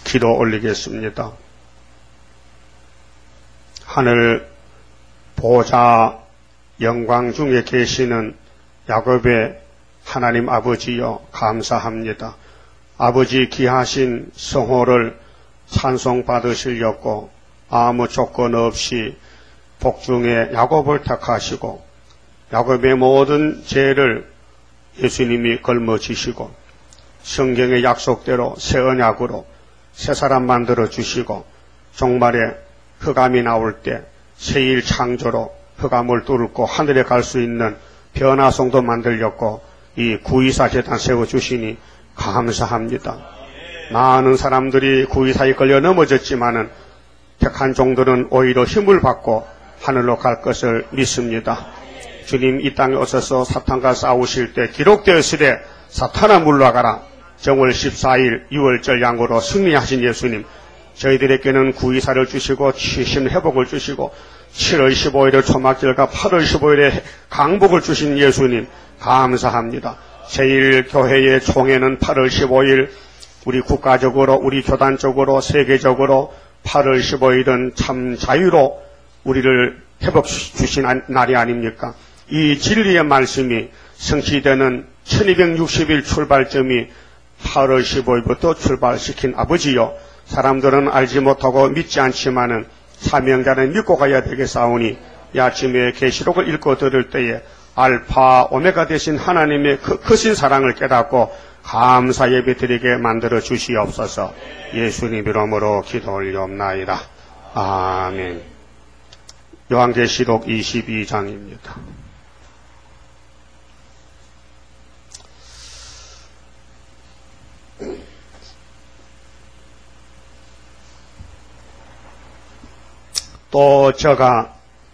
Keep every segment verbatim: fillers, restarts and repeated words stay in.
기도 올리겠습니다. 하늘 보좌 영광 중에 계시는 야곱의 하나님 아버지여 감사합니다. 아버지 귀하신 성호를 찬송받으시려고 아무 조건 없이 복중에 야곱을 택하시고 야곱의 모든 죄를 예수님이 걸머지시고 성경의 약속대로 새 언약으로 새 사람 만들어 주시고 종말에 흑암이 나올 때 새일 창조로 흑암을 뚫고 하늘에 갈 수 있는 변화성도 만들렸고 이 구이사 제단 세워주시니 감사합니다. 많은 사람들이 구이사에 걸려 넘어졌지만은 택한 종들은 오히려 힘을 받고 하늘로 갈 것을 믿습니다. 주님 이 땅에 오셔서 사탄과 싸우실 때 기록되었으되 사탄아 물러가라. 정월 십사일 유월절 양으로 승리하신 예수님, 저희들에게는 구이사를 주시고 치신 회복을 주시고 칠월 십오일에 초막절과 팔월 십오일에 강복을 주신 예수님 감사합니다. 제일 교회의 총회는 팔월 십오일 우리 국가적으로 우리 교단적으로 세계적으로 팔월 십오일은 참 자유로 우리를 회복 주신 날이 아닙니까? 이 진리의 말씀이 성취되는 천이백육십일 출발점이 팔월 십오일부터 출발시킨 아버지요, 사람들은 알지 못하고 믿지 않지만은 사명자는 믿고 가야 되겠사오니 이 아침에 계시록을 읽고 들을 때에 알파 오메가 되신 하나님의 그 크신 사랑을 깨닫고 감사 예배 드리게 만들어 주시옵소서. 예수님 이름으로 기도 올리옵나이다. 아멘. 요한계시록 이십이 장입니다. 또 저가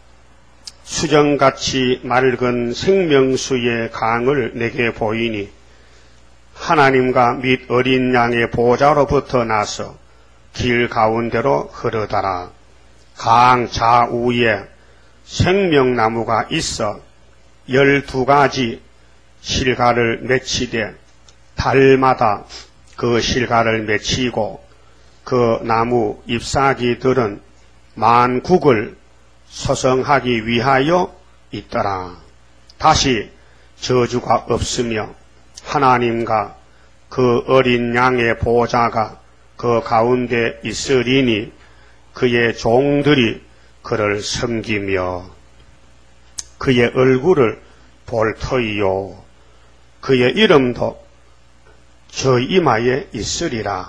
수정같이 맑은 생명수의 강을 내게 보이니 하나님과 및 어린 양의 보좌로부터 나서 길 가운데로 흐르더라. 강 좌우에 생명나무가 있어 열두 가지 실과를 맺히되 달마다 그 실과를 맺히고 그 나무 잎사귀들은 만국을 소성하기 위하여 있더라. 다시 저주가 없으며 하나님과 그 어린 양의 보좌가 그 가운데 있으리니 그의 종들이 그를 섬기며 그의 얼굴을 볼 터이요 그의 이름도 저 이마에 있으리라.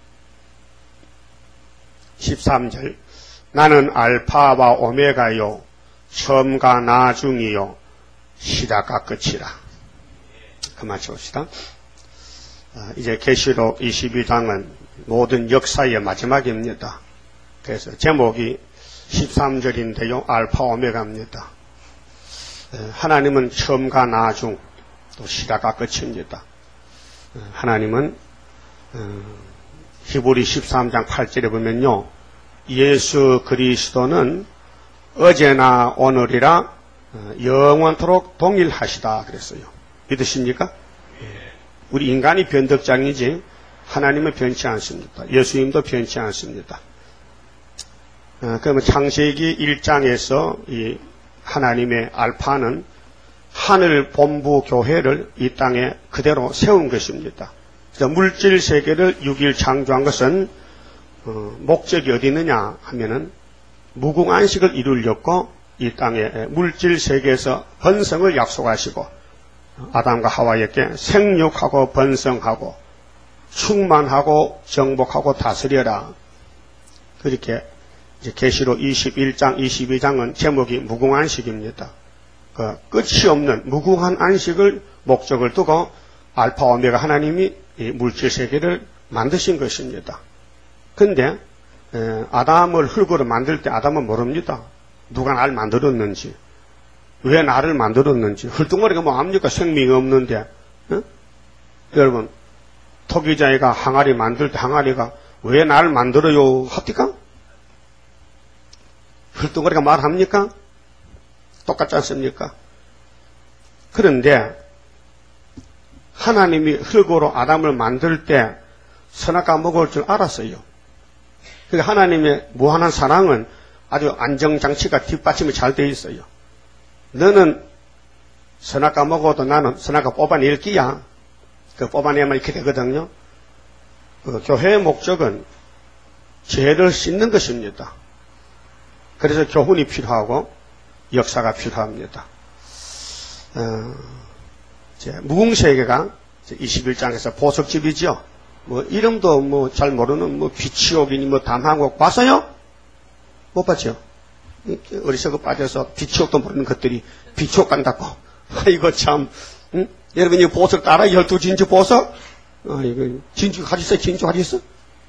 십삼 절 나는 알파와 오메가요 처음과 나중이요 시작과 끝이라. 그만 칩시다. 이제 계시록 이십이 장은 모든 역사의 마지막입니다. 그래서 제목이 십삼 절인데요 알파 오메가입니다. 하나님은 처음과 나중 또 시작과 끝입니다. 하나님은 히브리 십삼 장 팔 절에 보면요 예수 그리스도는 어제나 오늘이라 영원토록 동일하시다 그랬어요. 믿으십니까? 우리 인간이 변덕장이지 하나님은 변치 않습니다. 예수님도 변치 않습니다. 그러면 창세기 일 장에서 이 하나님의 알파는 하늘 본부 교회를 이 땅에 그대로 세운 것입니다. 그래서 물질 세계를 육 일 창조한 것은 어, 목적이 어디 있느냐 하면은 무궁안식을 이루려고 이 땅에 물질 세계에서 번성을 약속하시고 아담과 하와에게 생육하고 번성하고 충만하고 정복하고 다스려라. 그렇게 이제 계시록 이십일 장, 이십이 장은 제목이 무궁안식입니다. 그 끝이 없는 무궁한 안식을 목적을 두고 알파 오메가 하나님이 이 물질 세계를 만드신 것입니다. 근데 에, 아담을 흙으로 만들 때 아담은 모릅니다. 누가 나를 만들었는지, 왜 나를 만들었는지. 흙덩어리가 뭐 압니까? 생명이 없는데. 어? 여러분 토기자이가 항아리 만들 때 항아리가 왜 나를 만들어요 합니까? 흙덩어리가 말합니까? 똑같지 않습니까? 그런데 하나님이 흙으로 아담을 만들 때 선악과 먹을 줄 알았어요. 그러니까 하나님의 무한한 사랑은 아주 안정장치가 뒷받침이 잘 되어 있어요. 너는 선악과 먹어도 나는 선악과 뽑아낼 끼야. 그 뽑아내면 이렇게 되거든요. 그 교회의 목적은 죄를 씻는 것입니다. 그래서 교훈이 필요하고 역사가 필요합니다. 어, 무궁세계가 이십일 장에서 보석집이죠. 뭐 이름도 뭐 잘 모르는 뭐 비치옥이니 뭐 담항옥 봤어요? 못 봤죠? 어리석어 빠져서 비치옥도 모르는 것들이 비치옥 간다고. 아이고 참. 응? 여러분 이 보석 따라 열두 진주 보석? 아이고 진주 가지 있어? 진주 가지 있어?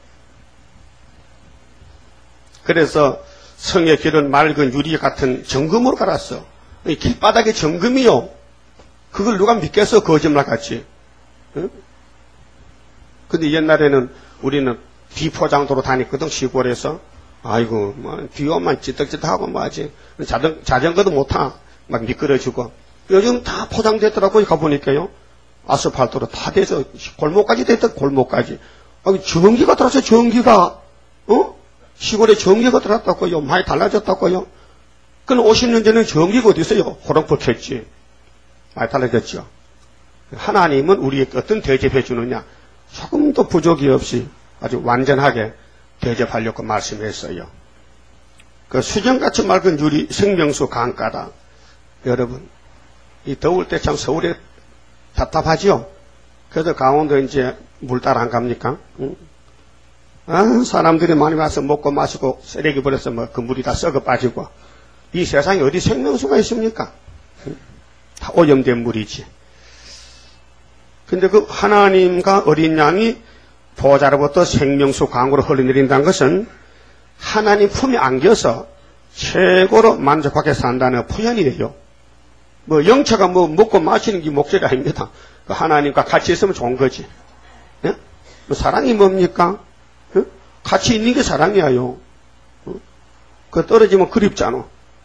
그래서 성의 길은 맑은 유리 같은 정금으로 갈았어. 길바닥에 정금이요. 그걸 누가 믿겠어? 거짓말같이. 응? 근데 옛날에는 우리는 비포장도로 다녔거든, 시골에서. 아이고, 뭐, 비 오면 찌떡찌떡하고 뭐 하지. 자전, 자전거도 못 타. 막 미끄러지고. 요즘 다 포장됐더라고요, 가보니까요. 아스팔트로 다 돼서, 골목까지 됐다, 골목까지. 아, 전기가 들어왔어요, 전기가. 어? 시골에 전기가 들어왔다고요. 많이 달라졌다고요. 그럼 오십 년 전에는 전기가 어디 있어요? 호롱불 켰지. 많이 달라졌죠. 하나님은 우리에게 어떤 대접해 주느냐? 조금도 부족이 없이 아주 완전하게 대접하려고 말씀했어요. 그 수정같이 맑은 유리 생명수 강가다. 여러분, 이 더울 때 참 서울에 답답하죠? 그래서 강원도 이제 물 따라 안 갑니까? 응? 아, 사람들이 많이 와서 먹고 마시고 쓰레기 버려서 뭐 그 물이 다 썩어 빠지고. 이 세상에 어디 생명수가 있습니까? 응? 다 오염된 물이지. 근데 그 하나님과 어린 양이 보좌로부터 생명수 강으로 흘러내린다는 것은 하나님 품에 안겨서 최고로 만족하게 산다는 표현이에요. 뭐 영체가 뭐 먹고 마시는 게 목적이 아닙니다. 그 하나님과 같이 있으면 좋은 거지. 예? 뭐 사랑이 뭡니까? 예? 같이 있는 게 사랑이에요. 어? 그 떨어지면 그립잖아.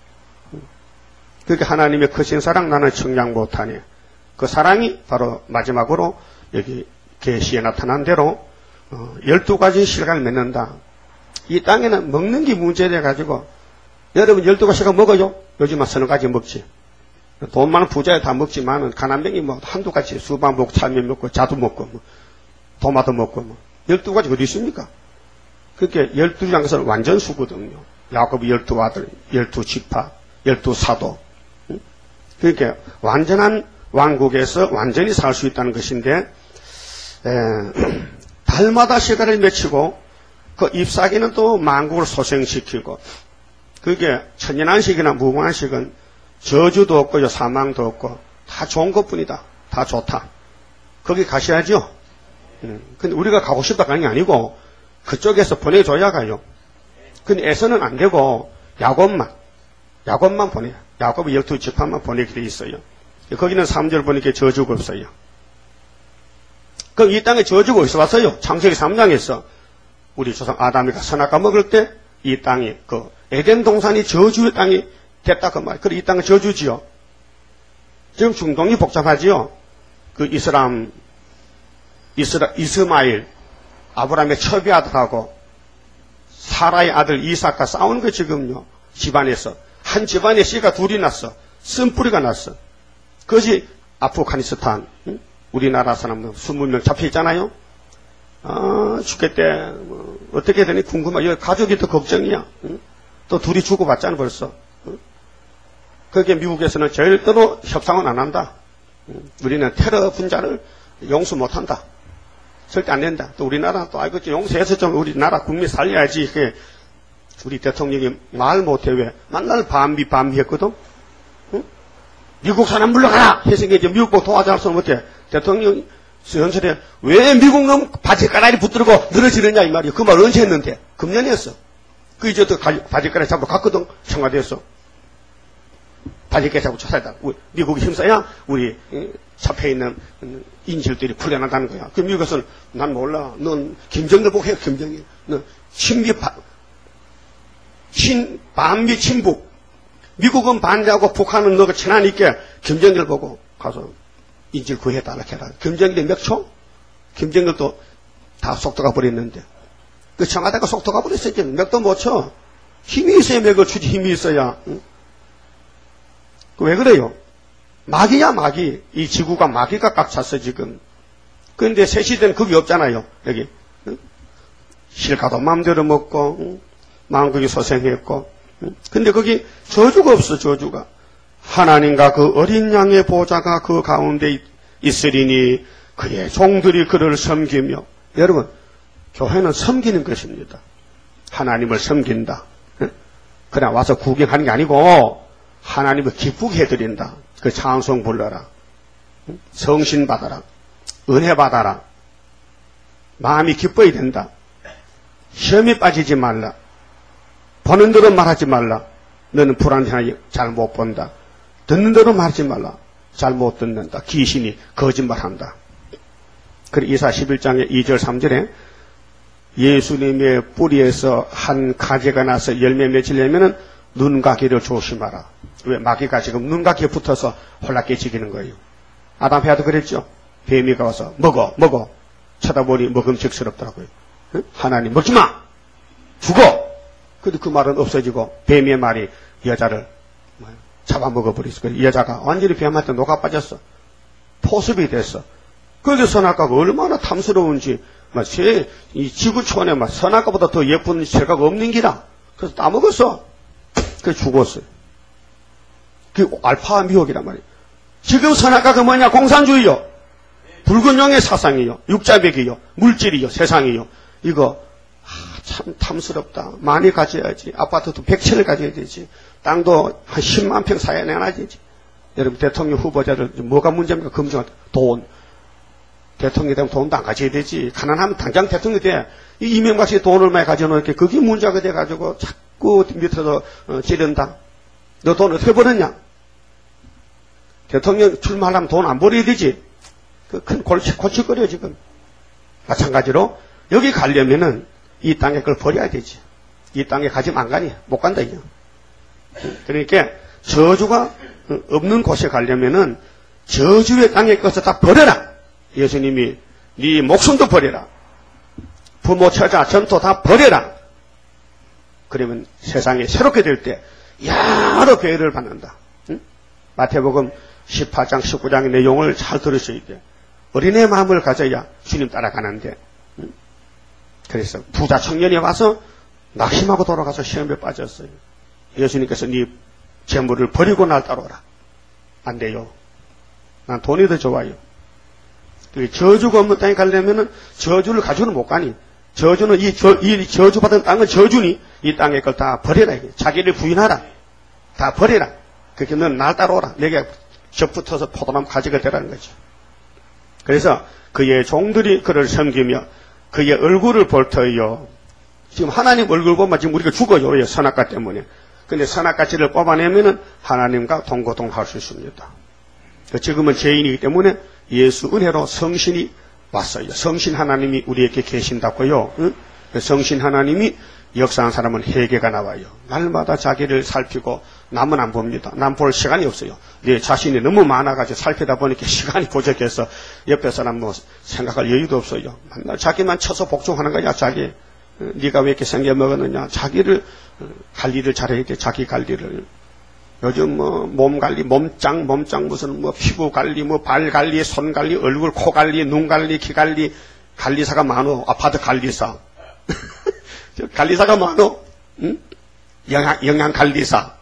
그렇게 하나님의 크신 사랑 나는 청량 못하네. 그 사랑이 바로 마지막으로 여기 계시에 나타난 대로 어, 열두 가지 실각을 맺는다. 이 땅에는 먹는 게 문제돼 가지고 여러분 열두 가지가 먹어요? 요즘은 서너 가지 먹지. 돈 많은 부자에 다 먹지만은 가난뱅이 뭐 한두 가지 수박 먹고 참외 먹고 자두 먹고 뭐 토마토 먹고 뭐 열두 가지 어디 있습니까? 그렇게 열두 장에서는 완전 수거든요. 야곱이 열두 아들, 열두 지파, 열두 사도. 응? 그렇게 완전한 왕국에서 완전히 살 수 있다는 것인데 에, 달마다 시간을 맺히고 그 잎사귀는 또 만국을 소생시키고 그게 천년한식이나 무궁한식은 저주도 없고 사망도 없고 다 좋은 것뿐이다. 다 좋다. 거기 가셔야죠. 음, 근데 우리가 가고 싶다 가는 게 아니고 그쪽에서 보내줘야 가요. 근데 에서는 안 되고 야곱만 야곱만 보내요. 야곱이 열두 지파만 보내게 돼 있어요. 거기는 삼 절 보니까 저주가 없어요. 그럼 이 땅에 저주가 어디서 왔어요? 창세기 삼 장에서 우리 조상 아담이가 선악과 먹을 때 이 땅이 그 에덴 동산이 저주의 땅이 됐다 그 말. 그래 이 땅은 저주지요. 지금 중동이 복잡하지요. 그 이스람 이스라 이스마일 아브라함의 첩의 아들하고 사라의 아들 이삭과 싸우는 거 지금요. 집안에서 한 집안에 씨가 둘이 났어. 쓴뿌리가 났어. 그것이 아프가니스탄, 응? 우리나라 사람들 이십 명 잡혀 있잖아요. 아, 죽겠대. 뭐, 어떻게 되니 궁금해. 여기 가족이 더 걱정이야. 응? 또 둘이 주고받잖아 벌써. 응? 그게 미국에서는 절대로 협상은 안 한다. 응? 우리는 테러 분자를 용서 못 한다. 절대 안 된다. 또 우리나라 또 아이고 용서해서 좀 우리나라 국민 살려야지. 그게 우리 대통령이 말 못해 왜? 만날 반비 반비 했거든. 응? 미국 사람 물러가라! 해서 이제 미국 보고 도와줄 수는 못해. 대통령이 연설에 왜 미국 놈 바지가라리 붙들고 늘어지느냐 이 말이야. 그 말 언제 했는데? 금년에 했어. 그 이제 또 바지가라리 잡으러 갔거든. 청와대에서. 바지가라리 잡고 조사했다. 미국이 힘써야 우리 잡혀있는 인질들이 풀려나가는 거야. 그 미국에서는 난 몰라. 넌 김정일 보고 해. 김정일. 넌 친미 바, 친, 반미 친북. 미국은 반대하고 북한은 너가 친하니까 김정일 보고 가서 인질 구해달라 해라. 김정일이 몇 초? 김정일도 다 속도가 버렸는데. 그 청와대가 속도가 버렸어요. 맥도 못 쳐. 힘이 있어야 맥을 추지, 힘이 있어야. 응? 왜 그래요? 마귀야, 마귀. 이 지구가 마귀가 꽉 찼어, 지금. 그런데 새 시대는 그게 없잖아요, 여기. 응? 실가도 마음대로 먹고, 응? 마음고기 소생했고. 응? 근데 거기 저주가 없어, 저주가. 하나님과 그 어린 양의 보좌가 그 가운데 있으리니 그의 종들이 그를 섬기며. 여러분, 교회는 섬기는 것입니다. 하나님을 섬긴다. 그냥 와서 구경하는 게 아니고 하나님을 기쁘게 해드린다. 그 찬송 불러라. 성신 받아라. 은혜 받아라. 마음이 기뻐야 된다. 시험에 빠지지 말라. 보는 대로 말하지 말라. 너는 불안하니 잘 못 본다. 듣는 대로 말하지 말라. 잘 못 듣는다. 귀신이 거짓말한다. 그리고 이사 십일 장의 이 절 삼 절에 예수님의 뿌리에서 한 가지가 나서 열매 맺으려면 눈과 귀를 조심하라. 왜? 마귀가 지금 눈과 귀에 붙어서 홀락해지기는 거예요. 아담 해도 그랬죠. 뱀이가 와서 먹어 먹어 쳐다보니 먹음직스럽더라고요. 응? 하나님 먹지마 죽어. 근데 그 말은 없어지고 뱀의 말이 여자를 잡아먹어버렸어. 여자가 완전히 뱀한테 녹아 빠졌어. 포습이 됐어. 그런데 선악과가 얼마나 탐스러운지, 막, 새, 이 지구촌에 막 선악과보다 더 예쁜 새가 없는 기라. 그래서 따먹었어. 그래서 죽었어요. 그게 알파 미혹이란 말이에요. 지금 선악과가 뭐냐? 공산주의요. 붉은 용의 사상이요. 육자백이요. 물질이요. 세상이요. 이거, 아, 참 탐스럽다. 많이 가져야지. 아파트도 백 채를 가져야 되지. 땅도 한 십만 평 사야 내놔야지. 여러분, 대통령 후보자들, 뭐가 문제입니까? 검증할 때. 돈. 대통령이 되면 돈도 안 가져야 되지. 가난하면 당장 대통령이 돼. 이 이명박씨 돈을 많이 가져놓을게. 그게 문제가 돼가지고 자꾸 밑에서 어, 찌른다. 너 돈 어떻게 벌었냐? 대통령 출마하려면 돈 안 벌어야 되지. 그 큰 골칫거려 지금. 마찬가지로 여기 가려면은 이 땅에 그걸 버려야 되지. 이 땅에 가지면 안 가니 못 간다 이제. 그러니까 저주가 없는 곳에 가려면은 저주의 땅에 것을 다 버려라. 예수님이 네 목숨도 버려라. 부모, 처자, 전토 다 버려라. 그러면 세상이 새롭게 될 때 여러 배를 받는다. 응? 마태복음 십팔 장, 십구 장의 내용을 잘 들으셔야 돼. 어린애 마음을 가져야 주님 따라가는데. 응? 그래서 부자 청년이 와서 낙심하고 돌아가서 시험에 빠졌어요. 예수님께서 네 재물을 버리고 날 따라오라. 안 돼요. 난 돈이 더 좋아요. 저주가 없는 땅에 가려면은 저주를 가지고는 못 가니. 저주는 이, 저, 이 저주받은 땅은 저주니 이 땅의 걸 다 버려라. 자기를 부인하라. 다 버려라. 그렇게 넌 날 따라오라. 내게 접붙어서 포도나무 가지가 되라는 거죠. 그래서 그의 종들이 그를 섬기며 그의 얼굴을 볼 터이요. 지금 하나님 얼굴 보면 지금 우리가 죽어요. 선악과 때문에. 근데 선악과지를 뽑아내면은 하나님과 동고동할 수 있습니다. 지금은 죄인이기 때문에 예수 은혜로 성신이 왔어요. 성신 하나님이 우리에게 계신다고요. 응? 성신 하나님이 역사한 사람은 회개가 나와요. 날마다 자기를 살피고 남은 안 봅니다. 남 볼 시간이 없어요. 내 자신이 너무 많아가지고 살피다 보니까 시간이 부족해서 옆에 사람 뭐 생각할 여유도 없어요. 맨날 자기만 쳐서 복종하는 거야. 자기. 네가 왜 이렇게 생겨 먹었느냐. 자기를 관리를 잘해야 돼. 자기 관리를. 요즘 뭐 몸 관리, 몸짱, 몸짱 무슨 뭐 피부 관리, 뭐 발 관리, 손 관리, 얼굴, 코 관리, 눈 관리, 귀 관리, 관리사가 많어. 아파트 관리사. 관리사가 많어. 응? 영양, 영양 관리사.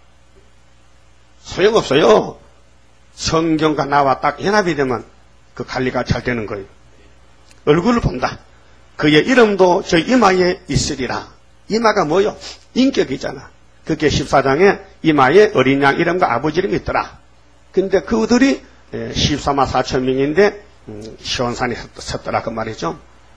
소용없어요. 성경과 나와 딱 연합이 되면 그 관리가 잘 되는 거예요. 얼굴을 본다. 그의 이름도 저 이마에 있으리라. 이마가 뭐요? 인격이잖아. 그게 십사 장에 이마에 어린 양 이름과 아버지 이름이 있더라. 근데 그들이 십사만 사천 명인데 시온산에 섰더라 그 말이죠.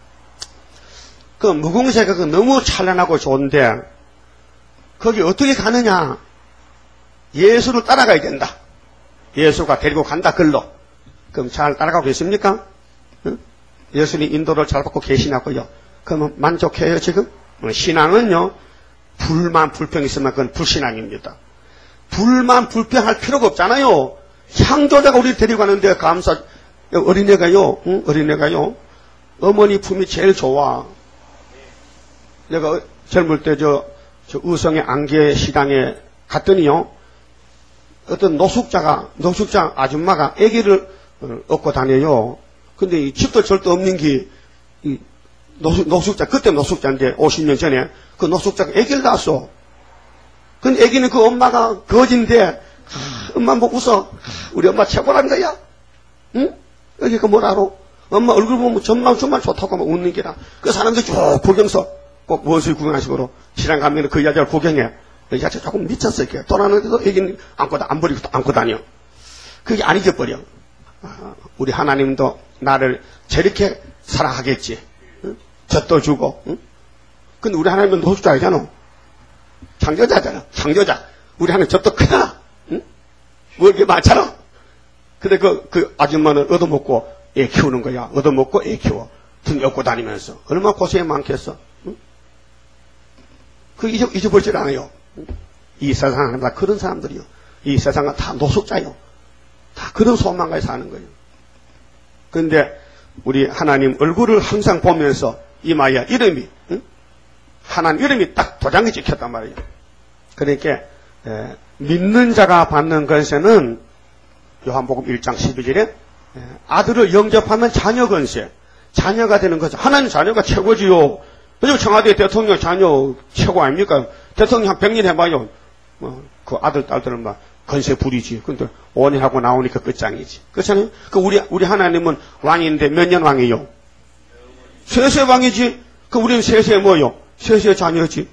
그 무궁새가 그 너무 찬란하고 좋은데 거기 어떻게 가느냐? 예수를 따라가야 된다. 예수가 데리고 간다 글로. 그럼 잘 따라가고 계십니까? 응? 예수님 인도를 잘 받고 계시냐고요? 그러면 만족해요 지금? 신앙은요. 불만 불평 있으면 그건 불신앙입니다. 불만 불평할 필요가 없잖아요. 창조자가 우리 데리고 가는데 감사 어린애가요. 응? 어린애가요. 어머니 품이 제일 좋아. 내가 젊을 때 저, 저 의성의 안개 시장에 갔더니요, 어떤 노숙자가, 노숙자 아줌마가 아기를 업고 다녀요. 근데 이 집도 절도 없는 게, 이 노숙, 노숙자, 그때 노숙자인데 오십 년 전에 그 노숙자가 아기를 낳았어. 근데 아기는 그 엄마가 거진데, 아, 엄마 보고 웃어. 아, 우리 엄마 최고란 거야. 응? 여기가 뭘 알아? 엄마 얼굴 보면 정말 정말 좋다고 막 웃는 게라. 그 사람들 쭉 구경서 꼭 원수를 구경하시고 시장 가면 그 여자를 구경해. 그 여자 조금 미쳤어. 이렇게 돌아가는데도 애기는 안고, 안 버리고 또 안고 다녀. 그게 안 잊어버려. 아, 우리 하나님도 나를 저렇게 사랑하겠지. 응? 젖도 주고. 응? 근데 우리 하나님은 노숙자이잖아. 창조자잖아. 창조자. 우리 하나님 젖도 크다. 응? 뭐 이렇게 많잖아. 근데 그, 그 아줌마는 얻어먹고 애 키우는 거야. 얻어먹고 애 키워. 등 업고 다니면서. 얼마나 고생이 많겠어. 응? 그 잊어, 잊어버리질 않아요. 응? 이 세상은 다 그런 사람들이요. 이 세상은 다 노숙자요. 다 그런 소망가에 사는 거예요. 근데 우리 하나님 얼굴을 항상 보면서 이마야 이름이, 응? 하나님 이름이 딱 도장이 찍혔단 말이에요. 그러니까, 에, 믿는 자가 받는 권세는 요한복음 일 장 십이 절에 아들을 영접하면 자녀 권세, 자녀가 되는 거죠. 하나님 자녀가 최고지요. 그리고 청와대 대통령 자녀 최고 아닙니까? 대통령 한 백 년 해봐요. 어, 그 아들, 딸들은 막 권세 부리지. 근데 오 년 하고 나오니까 끝장이지. 그렇잖아요? 그 우리, 우리 하나님은 왕인데 몇 년 왕이요? 세세 왕이지. 그 우리는 세세 뭐요? 세세 자녀지.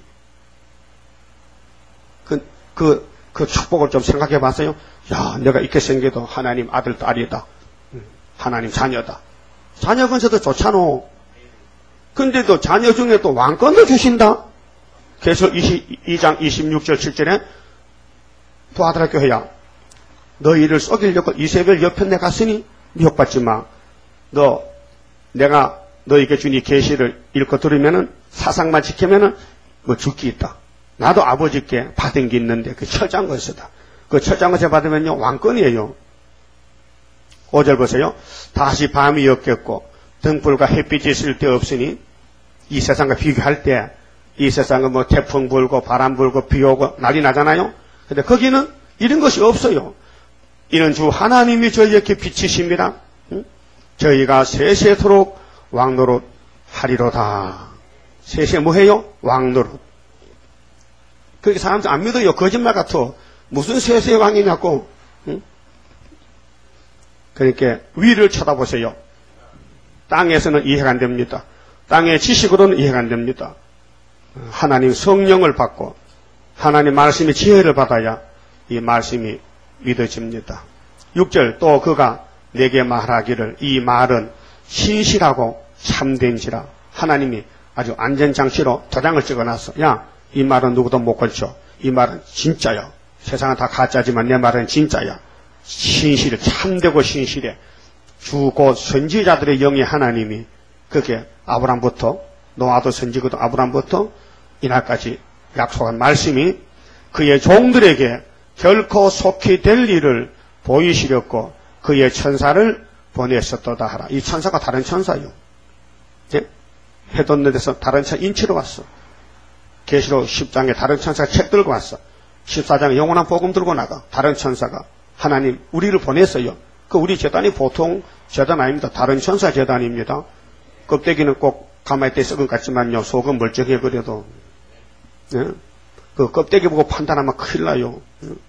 그, 그, 그 축복을 좀 생각해 봤어요? 야, 내가 이렇게 생겨도 하나님 아들, 딸이다. 하나님 자녀다. 자녀 권세도 좋잖아. 근데도 자녀 중에 또 왕권을 주신다. 그래서 이십이 장 이십육 절 칠 절에 도하더라 교회야. 너희를 속이려고 이세벨 옆편에 갔으니 미혹받지 마. 너 내가 너에게 준 이 계시를 읽고 들으면은 사상만 지키면은 뭐 죽기 있다. 나도 아버지께 받은 게 있는데 그 철장 권세다. 그 철장 권세 받으면요 왕권이에요. 오 절 보세요. 다시 밤이 였겠고 등불과 햇빛이 있을 데 없으니 이 세상과 비교할 때 이 세상은 뭐 태풍 불고 바람 불고 비 오고 난리 나잖아요. 근데 거기는 이런 것이 없어요. 이는 주 하나님이 저희에게 빛이십니다. 응? 저희가 세세토록 왕노릇 하리로다. 세세 뭐해요? 왕노릇. 그렇게 사람들 안 믿어요. 거짓말 같아. 무슨 세세 왕이냐고. 응? 그러니까 위를 쳐다보세요. 땅에서는 이해가 안 됩니다. 땅의 지식으로는 이해가 안 됩니다. 하나님 성령을 받고 하나님 말씀의 지혜를 받아야 이 말씀이 믿어집니다. 육 절 또 그가 내게 말하기를 이 말은 신실하고 참된지라. 하나님이 아주 안전장치로 도장을 찍어놨어. 야, 이 말은 누구도 못 걸쳐. 이 말은 진짜야. 세상은 다 가짜지만 내 말은 진짜야. 신실해. 참되고 신실해. 주고 선지자들의 영의 하나님이 그게 아브람부터 노아도 선지거든 아브람부터 이날까지 약속한 말씀이 그의 종들에게 결코 속히 될 일을 보이시렸고 그의 천사를 보냈었도다 하라. 이 천사가 다른 천사요. 예? 해 돋는 데서 다른 천사 인치로 왔어. 계시록 십 장에 다른 천사가 책 들고 왔어. 십사 장에 영원한 복음 들고 나가. 다른 천사가 하나님 우리를 보냈어요. 그 우리 제단이 보통 제단 아닙니다. 다른 천사 제단입니다. 껍데기는 꼭 가만히 있을 것 같지만요. 속은 멀쩡해 그래도. 예? 그 껍데기 보고 판단하면 큰일 나요.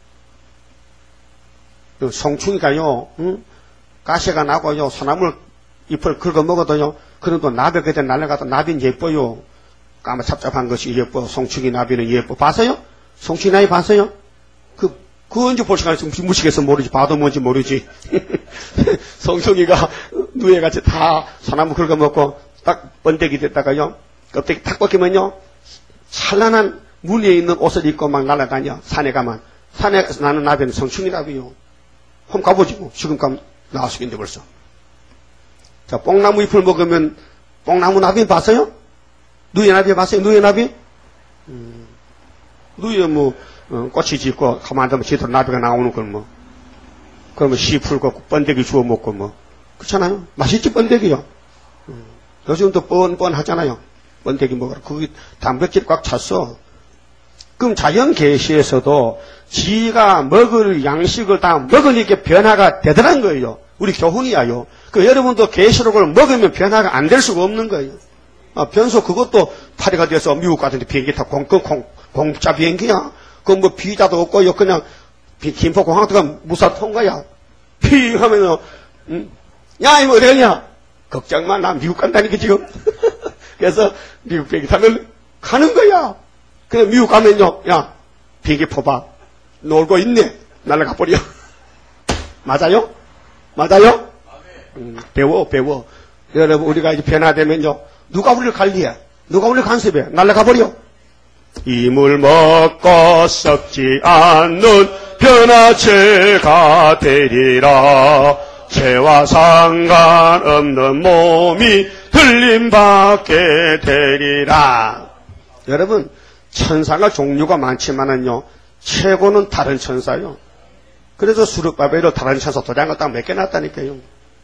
예? 송충이가요. 응? 가시가 나고요. 소나물 잎을 긁어 먹어도요. 그래도 나비 그때 날아가도 나비는 예뻐요. 까마 찹찹한 것이 예뻐. 송충이 나비는 예뻐. 봤어요? 송충이 나비 봤어요? 그, 그 언제 볼 시간에 무식해서 모르지. 봐도 뭔지 모르지. 송충이가 누에같이 다 소나무 긁어 먹고 딱 번데기 됐다가요. 껍데기 탁 벗기면요. 찬란한 물 위에 있는 옷을 입고 막 날아다녀. 산에 가면. 산에 나는 나비는 송충이 나비요. 한번 가보지 뭐. 지금 가면 나올 수 있는데 벌써. 자, 뽕나무 잎을 먹으면 뽕나무 나비 봤어요? 누에 나비 봤어요? 누에 나비? 음, 누에 뭐 어, 꽃이 짓고 가만 두면 지도로 나비가 나오는 걸 뭐. 그러면 씨 풀고 번데기 주워 먹고 뭐. 그렇잖아요? 맛있지 번데기요. 음. 요즘도 뻔뻔하잖아요. 번데기 먹으라. 그게 단백질 꽉 찼어. 그럼 자연 계시에서도 지가 먹을 양식을 다 먹으니까 변화가 되더란 거예요. 우리 교훈이야요. 그 여러분도 계시록을 먹으면 변화가 안 될 수가 없는 거예요. 아, 변소 그것도 파리가 돼서 미국 같은데 비행기 타고 공, 공, 공짜 비행기야. 그 뭐 비자도 없고 그냥 김포공항 들어가면 무사 통과야. 피 하면은 음, 야 이거 어디 가냐? 걱정 마, 나 미국 간다니까 지금. 그래서 미국 비행기 타면 가는 거야. 그래 미국 가면요, 야 비행기 퍼봐. 놀고 있네. 날아가 버려. 맞아요? 맞아요? 음, 배워 배워. 여러분 우리가 이제 변화되면요, 누가 우리를 관리해? 누가 우리를 간섭해? 날아가 버려. 이물 먹고 썩지 않는 변화체가 되리라. 죄와 상관없는 몸이 들림받게 되리라. 여러분 천사가 종류가 많지만은요, 최고는 다른 천사요. 그래서 수르바벨로 다른 천사 도장을 딱 몇 개 놨다니까요.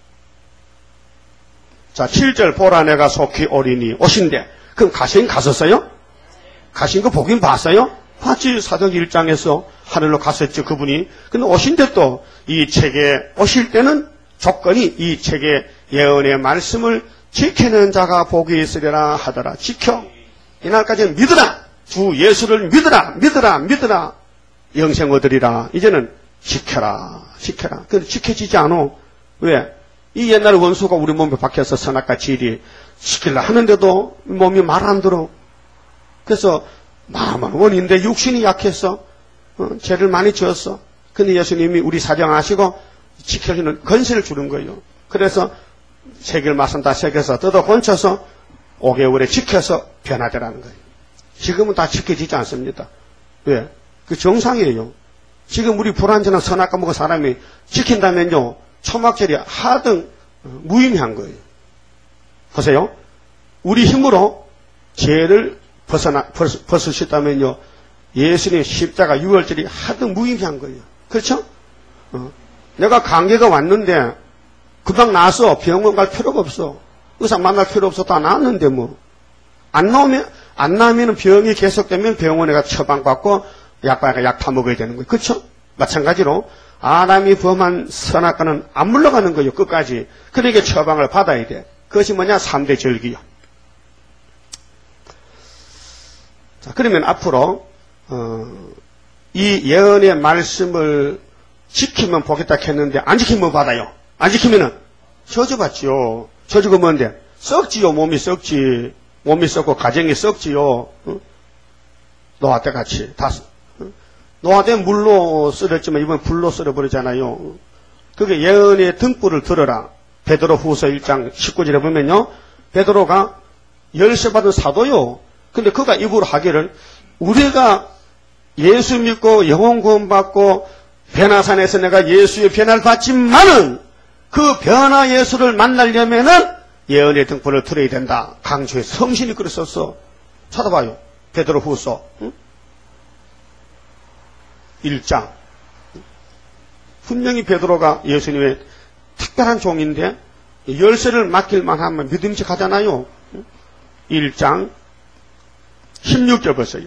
자, 칠 절 보라 내가 속히 오리니 오신대. 그럼 가신 갔었어요? 가신 거 보긴 봤어요? 봤지. 사도행 일 장에서 하늘로 갔었죠, 그분이. 근데 오신대 또 이 책에 오실 때는 조건이 이 책의 예언의 말씀을 지키는 자가 복이 있으리라 하더라. 지켜. 이날까지는 믿으라. 주 예수를 믿으라. 믿으라. 믿으라. 영생 얻으리라. 이제는 지켜라. 지켜라. 근데 지켜지지 않아. 왜? 이 옛날 원수가 우리 몸에 박혀서 선악과 지리 시키려 하는데도 몸이 말 안 들어. 그래서 마음은 원인데 육신이 약해서 어, 죄를 많이 지었어. 근데 예수님이 우리 사정하시고 지켜주는 건세를 주는 거예요. 그래서 세겔 말씀 다 새겨서 뜯어 건쳐서 오 개월에 지켜서 변화되라는 거예요. 지금은 다 지켜지지 않습니다. 왜? 그 정상이에요. 지금 우리 불완전한 선악과 먹은 사람이 지킨다면요, 초막절이 하등 무의미한 거예요. 보세요. 우리 힘으로 죄를 벗어나, 벗, 벗으셨다면요, 예수님의 십자가 유월절이 하등 무의미한 거예요. 그렇죠? 어. 내가 감기가 왔는데 금방 나서 병원 갈 필요가 없어. 의사 만날 필요 없어. 다 나았는데 뭐. 안 나오면, 안 나오면 병이 계속되면 병원에 가서 처방받고 약과가 약 타 먹어야 되는 거예요. 그렇죠? 마찬가지로 아담이 범한 선악과는 안 물러가는 거예요. 끝까지. 그러니까 처방을 받아야 돼. 그것이 뭐냐? 삼 대 절기요. 자, 그러면 앞으로 어, 이 예언의 말씀을 지키면 보겠다 했는데 안 지키면 받아요. 안 지키면은 저주받지요. 저주가 뭔데? 썩지요. 몸이 썩지. 몸이 썩고 가정이 썩지요. 응? 노아 때 같이 다 응? 노아 때 물로 썰었지만 이번 불로 썰어버리잖아요. 그게 예언의 등불을 들어라. 베드로 후서 일 장 십구 절에 보면요, 베드로가 열쇠 받은 사도요. 근데 그가 입으로 하기를, 우리가 예수 믿고 영혼 구원 받고 변화산에서 내가 예수의 변화를 받지만은 그 변화 예수를 만나려면은 예언의 등불을 들어야 된다. 강조해. 성신이 그랬었어. 찾아봐요. 베드로 후서 응? 일 장. 분명히 베드로가 예수님의 특별한 종인데 열쇠를 맡길만 하면 믿음직하잖아요. 일 장 십육 절 보세요.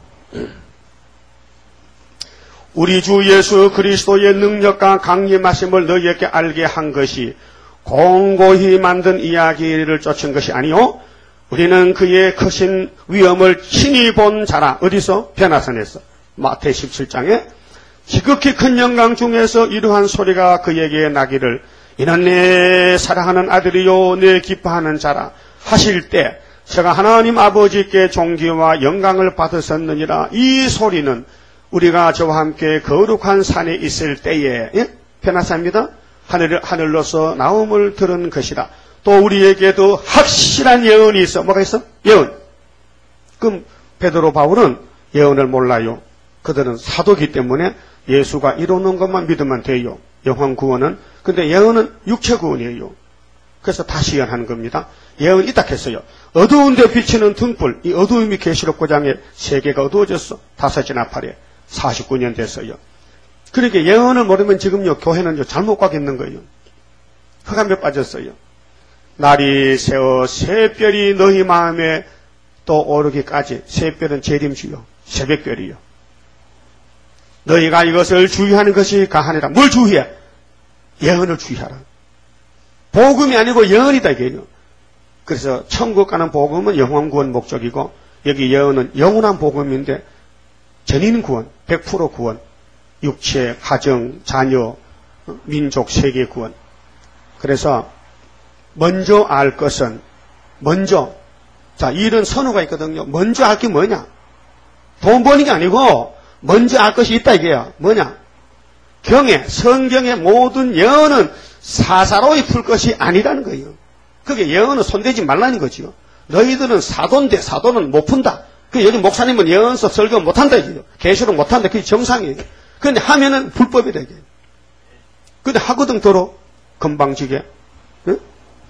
우리 주 예수 그리스도의 능력과 강림하심을 너희에게 알게 한 것이 공고히 만든 이야기를 쫓은 것이 아니요, 우리는 그의 크신 위엄을 친히 본 자라. 어디서? 변화산에서. 마태 십칠 장에 지극히 큰 영광 중에서 이러한 소리가 그에게 나기를, 이는 내 사랑하는 아들이요 내 기뻐하는 자라 하실 때 제가 하나님 아버지께 존귀와 영광을 받으셨느니라. 이 소리는 우리가 저와 함께 거룩한 산에 있을 때에, 예? 변화산입니다. 하늘, 하늘로서 나옴을 들은 것이라. 또 우리에게도 확실한 예언이 있어. 뭐가 있어? 예언. 그럼 베드로 바울은 예언을 몰라요. 그들은 사도기 때문에 예수가 이루는 것만 믿으면 돼요. 영혼 구원은. 근데 예언은 육체 구원이에요. 그래서 다시 예언하는 겁니다. 예언이 딱 했어요. 어두운 데 비치는 등불. 이 어두움이 계시록 구 장에 세계가 어두워졌어. 다섯째 나팔에 사십구 년 됐어요. 그러니까 예언을 모르면 지금요, 교회는요, 잘못 가겠는 거예요. 흑암에 빠졌어요. 날이 새어 새별이 너희 마음에 또 오르기까지. 새별은 재림주요, 새벽별이요. 너희가 이것을 주의하는 것이 가하니라. 뭘 주의해? 예언을 주의하라. 복음이 아니고 예언이다 이게요. 그래서 천국 가는 복음은 영혼 구원 목적이고, 여기 예언은 영원한 복음인데 전인 구원, 백 퍼센트 구원, 육체, 가정, 자녀, 민족, 세계 구원. 그래서 먼저 알 것은, 먼저, 자, 이런 선호가 있거든요. 먼저 알 게 뭐냐? 돈 버는 게 아니고 먼저 알 것이 있다 이게야. 뭐냐? 경에, 성경의 모든 예언은 사사로이 풀 것이 아니라는 거예요. 그게 예언은 손대지 말라는 거지요. 너희들은 사도인데 사도는 못 푼다. 그 요즘 목사님은 예언서 설교 못한다 이거요. 계시록 못한다. 그게 정상이에요. 그런데 하면은 불법이다 이게. 근데 하거든 도로 건방지게. 응?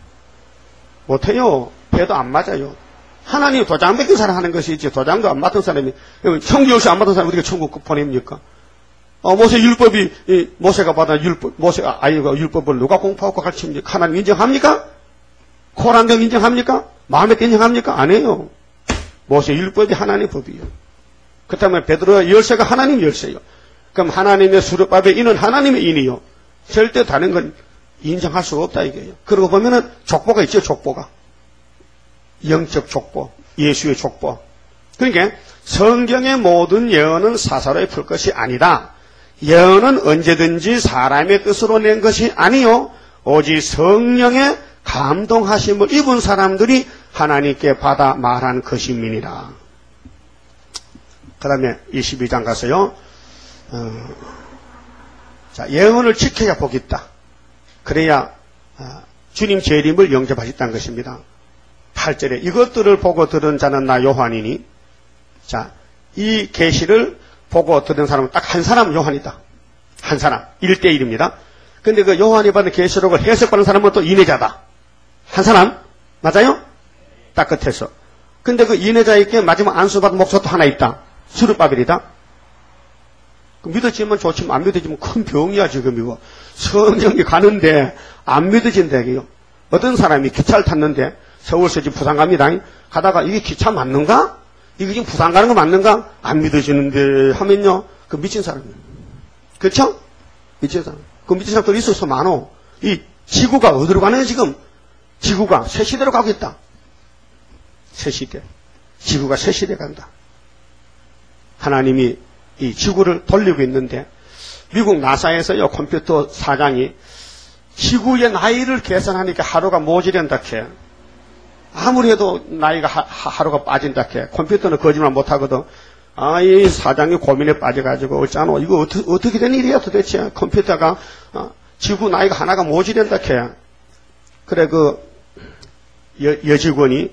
못해요. 배도 안 맞아요. 하나님 도장 맡긴 사람 하는 것이 있지. 도장도 안 맡은 사람이, 천국 열쇠 안 맡은 사람이 어떻게 천국 보냅니까? 어, 모세 율법이, 이, 모세가 받아 율법, 모세가, 아이가 율법을 누가 공포하고 가르칩니까? 하나님 인정합니까? 코란경 인정합니까? 마음에 인정합니까? 안 해요. 모세 율법이 하나님의 법이에요. 그 다음에 베드로의 열쇠가 하나님 열쇠요. 그럼 하나님의 수르밥의 인은 하나님의 인이요. 절대 다른 건 인정할 수가 없다 이게요. 그러고 보면은 족보가 있죠, 족보가. 영적 족보, 예수의 족보. 그러니까 성경의 모든 예언은 사사로이 풀 것이 아니다. 예언은 언제든지 사람의 뜻으로 낸 것이 아니요, 오직 성령의 감동하심을 입은 사람들이 하나님께 받아 말한 것임이니라. 그 다음에 이십이 장 가서요. 어, 자, 예언을 지켜야 복이 있다. 그래야 어, 주님 재림을 영접하셨다는 것입니다. 팔 절에 이것들을 보고 들은 자는 나 요한이니. 자, 이 계시를 보고 들은 사람은 딱 한 사람 요한이다. 한 사람. 일 대 일입니다. 근데 그 요한이 받은 계시록을 해석받는 사람은 또 인내자다. 한 사람? 맞아요? 딱 끝에서. 근데 그 인내자에게 마지막 안수받은 목사도 하나 있다. 수르바벨이다. 믿어지면 좋지만 안 믿어지면 큰 병이야 지금 이거. 성경이 가는데 안 믿어진다 이게요. 어떤 사람이 기차를 탔는데 서울서 지금 부산 갑니다. 가다가 이게 기차 맞는가? 이게 지금 부산 가는 거 맞는가? 안 믿어지는데 하면요. 그 미친 사람이에요. 그렇죠? 미친 사람. 그 미친 사람들 있어서 많어. 이 지구가 어디로 가나요 지금? 지구가 새 시대로 가고 있다. 새 시대. 지구가 새 시대 간다. 하나님이 이 지구를 돌리고 있는데 미국 나사에서요 컴퓨터 사장이 지구의 나이를 계산하니까 하루가 모자란다 캐. 아무리 해도 나이가 하, 하루가 빠진다 캐. 컴퓨터는 거짓말 못하거든. 아, 이 사장이 고민에 빠져가지고 어쩌노 이거 어떻게, 어떻게 된 일이야 도대체. 컴퓨터가 어, 지구 나이가 하나가 모자란다 캐. 그래 그 여, 여직원이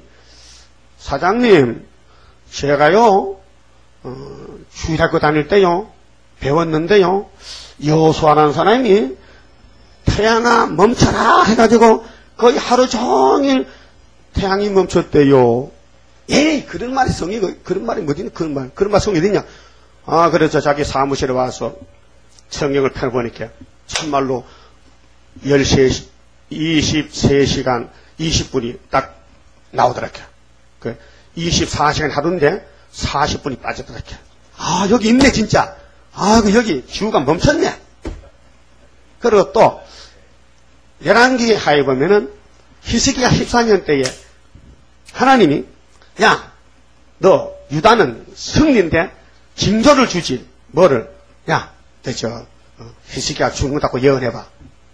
사장님 제가요 어, 주일학교 다닐 때요 배웠는데요 여호수아라는 사람이 태양아 멈춰라 해가지고 거의 하루 종일 태양이 멈췄대요. 에이 그런 말이 성이 그런 말이 뭐지 그런 말 그런 말 성이 어딨냐. 아 그래서 자기 사무실에 와서 성경을 펴보니까 참말로 열세 이십세 시간 이십 분이 딱 나오더라고요. 그 이십사 시간 하루인데 사십 분이 빠졌더라고요. 아 여기 있네 진짜. 아 그 여기 지구가 멈췄네. 그리고 또 열왕기 하에 보면은 히스기야 십사 년 때에 하나님이 야 너 유다는 승리인데 징조를 주지. 뭐를? 야 너 저 히스기야 죽는다고 예언해봐.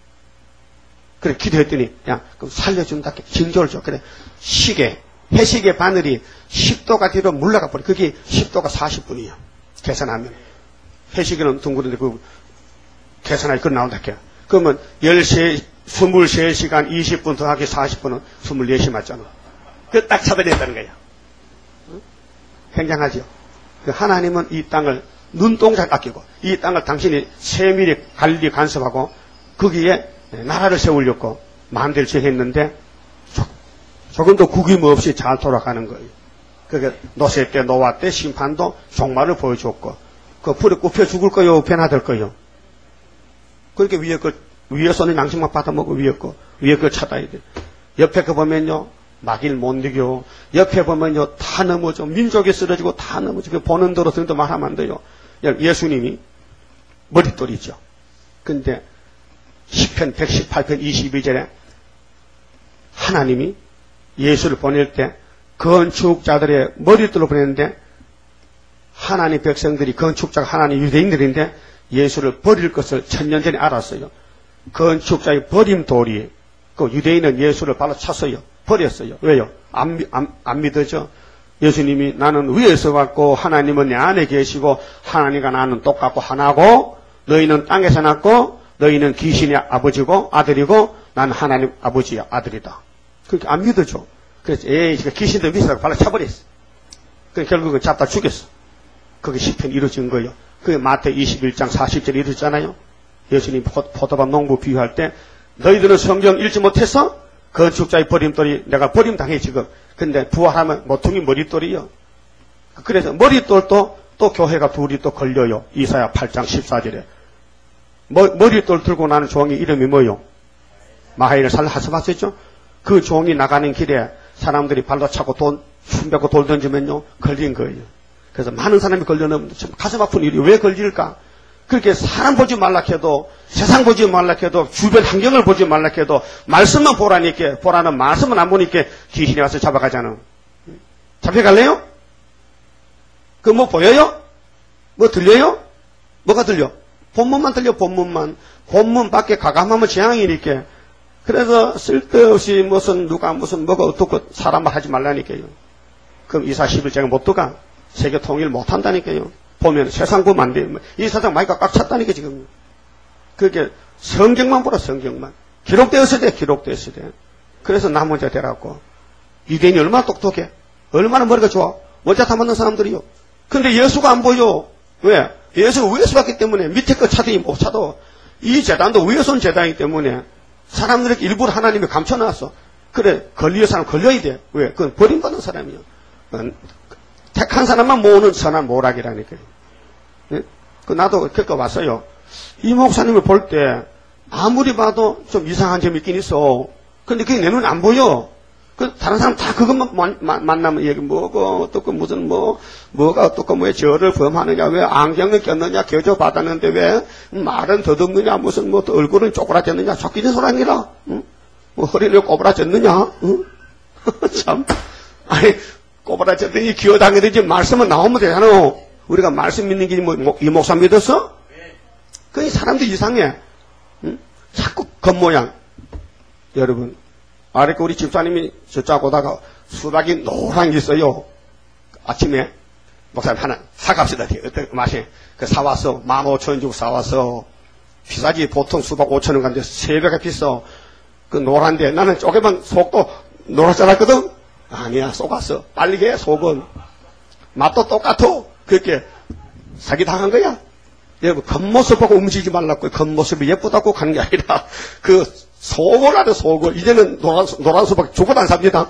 그래 기도했더니 야 그럼 살려준다. 징조를 줘. 그래 시계 해시계 바늘이 십 도가 뒤로 물러가 버려. 그게 십 도가 사십 분이야. 계산하면 해시계는 둥그런데 그 계산하기 그거 나온다. 그러면 열세 스물세 시간 이십 분 더하기 사십 분은 스물네 시 맞잖아. 그 딱 잡아냈다는 거야. 응? 굉장하죠. 하나님은 이 땅을 눈동자를 아끼고 이 땅을 당신이 세밀히 관리 간섭하고 거기에 나라를 세우려고 마음대로 정했는데 조금도 구김 없이 잘 돌아가는 거예요. 그게 노세 때 노아 때 심판도 종말을 보여줬고 그 불에 굽혀 죽을 거요 변화될 거요. 그렇게 위에 그 위에 손에 양식만 받아먹고 위에 거 위에 거 찾아야 돼. 옆에 거 보면요, 막일 못 이겨. 옆에 보면요, 다 넘어져. 민족이 쓰러지고 다 넘어져. 보는 대로 듣는 대로 말하면 안 돼요. 예수님이 머릿돌이죠. 근데 시편 백십팔 편 이십이 절에 하나님이 예수를 보낼 때 건축자들의 머릿돌로 보냈는데, 하나님 백성들이, 건축자가 하나님 유대인들인데 예수를 버릴 것을 천년 전에 알았어요. 건축자의 버림돌이, 그 유대인은 예수를 발로 찼어요. 버렸어요. 왜요? 안, 안, 안 믿어져. 예수님이 나는 위에서 왔고 하나님은 내 안에 계시고 하나님과 나는 똑같고 하나고, 너희는 땅에서 났고 너희는 귀신의 아버지고 아들이고 나는 하나님 아버지의 아들이다. 그렇게 안 믿어줘. 그래서 에이 귀신도 믿으라고 발로 차버렸어. 그래서 결국은 잡다 죽였어. 그게 시편이 이루어진 거예요. 그게 마태 이십일 장 사십 절에 이루어졌잖아요. 예수님 포도밭 농부 비유할 때 너희들은 성경 읽지 못해서 건축자의 버림돌이 내가 버림당해 지금. 근데 부활하면 모퉁이 머릿돌이요. 그래서 머릿돌도 또 교회가 둘이 또 걸려요. 이사야 팔 장 십사 절에. 머, 머릿돌 들고 나는 종이 이름이 뭐요? 마하이를 살라 하셔봤었죠? 그 종이 나가는 길에 사람들이 발로 차고 돈, 숨뱉고 돌 던지면요, 걸린 거예요. 그래서 많은 사람이 걸려놓으면 참 가슴 아픈 일이 왜 걸릴까? 그렇게 사람 보지 말라 해도, 세상 보지 말라 해도, 주변 환경을 보지 말라 해도, 말씀만 보라니까, 보라는 말씀은 안 보니까 귀신이 와서 잡아가잖아. 잡혀갈래요? 그 뭐 보여요? 뭐 들려요? 뭐가 들려? 본문만 들려, 본문만. 본문 밖에 가감하면 재앙이니까. 그래서 쓸데없이 무슨 누가 무슨 뭐가 어떻고 사람 말 하지 말라니까요. 그럼 이사 십일 장에 못 들어가. 세계 통일 못 한다니까요. 보면 세상 보면 안 돼요. 이 세상 마이크가 꽉 찼다니까 지금. 그렇게 성경만 보라, 성경만. 기록되었을 때, 기록되었을 때. 그래서 나 먼저 되라고. 유대인이 얼마나 똑똑해. 얼마나 머리가 좋아. 원자 다 맞는 사람들이요. 근데 예수가 안 보여. 왜? 예수가 위에서 왔기 때문에 밑에 거 차더니 못 차도. 이 재단도 위에서 온 재단이기 때문에 사람들에게 일부러 하나님이 감춰놨어. 그래, 걸릴 사람 걸려야 돼. 왜? 그건 버림받은 사람이요. 택한 사람만 모으는 선한 모락이라니까요. 예? 그 나도 겪어봤어요. 이 목사님을 볼 때 아무리 봐도 좀 이상한 점이 있긴 있어. 근데 그게 내 눈에 안 보여. 그 다른 사람 다 그것만 만, 만, 만나면 얘기 뭐고 어떻고 무슨 뭐 뭐가 어떻고 왜 저를 범하느냐, 왜 안경을 꼈느냐, 교조 받았는데 왜 말은 더듬느냐, 무슨 뭐 얼굴은 쪼그라졌느냐, 섞이는 소리 아니라, 응? 뭐 허리를 꼬부라졌느냐, 응? 참, 아니 꼬부라졌더니 기어다니든지 말씀은 나오면 되잖아. 우리가 말씀 믿는 게 뭐 이 목사 믿었어? 그 사람도 이상해. 응? 자꾸 겉모양. 여러분. 아래 그 우리 집사님이 저쪽 오다가 수박이 노란 게 있어요. 아침에 목사님 하나 사갑시다. 어떤 맛이 그 사왔어. 만 오천 원 주고 사왔어. 비싸지. 보통 수박 오천 원 간데 세 배가 비싸. 그 노란데 나는 쪼개만 속도 노랗지 않았거든. 아니야, 속았어. 빨리 해, 속은. 맛도 똑같아. 그렇게 사기당한 거야. 여러분, 겉모습 보고 움직이지 말라고. 겉모습이 예쁘다고 가는 게 아니라 그 속을 하려, 속을. 이제는 노란, 노란 수박 죽어도 안 삽니다.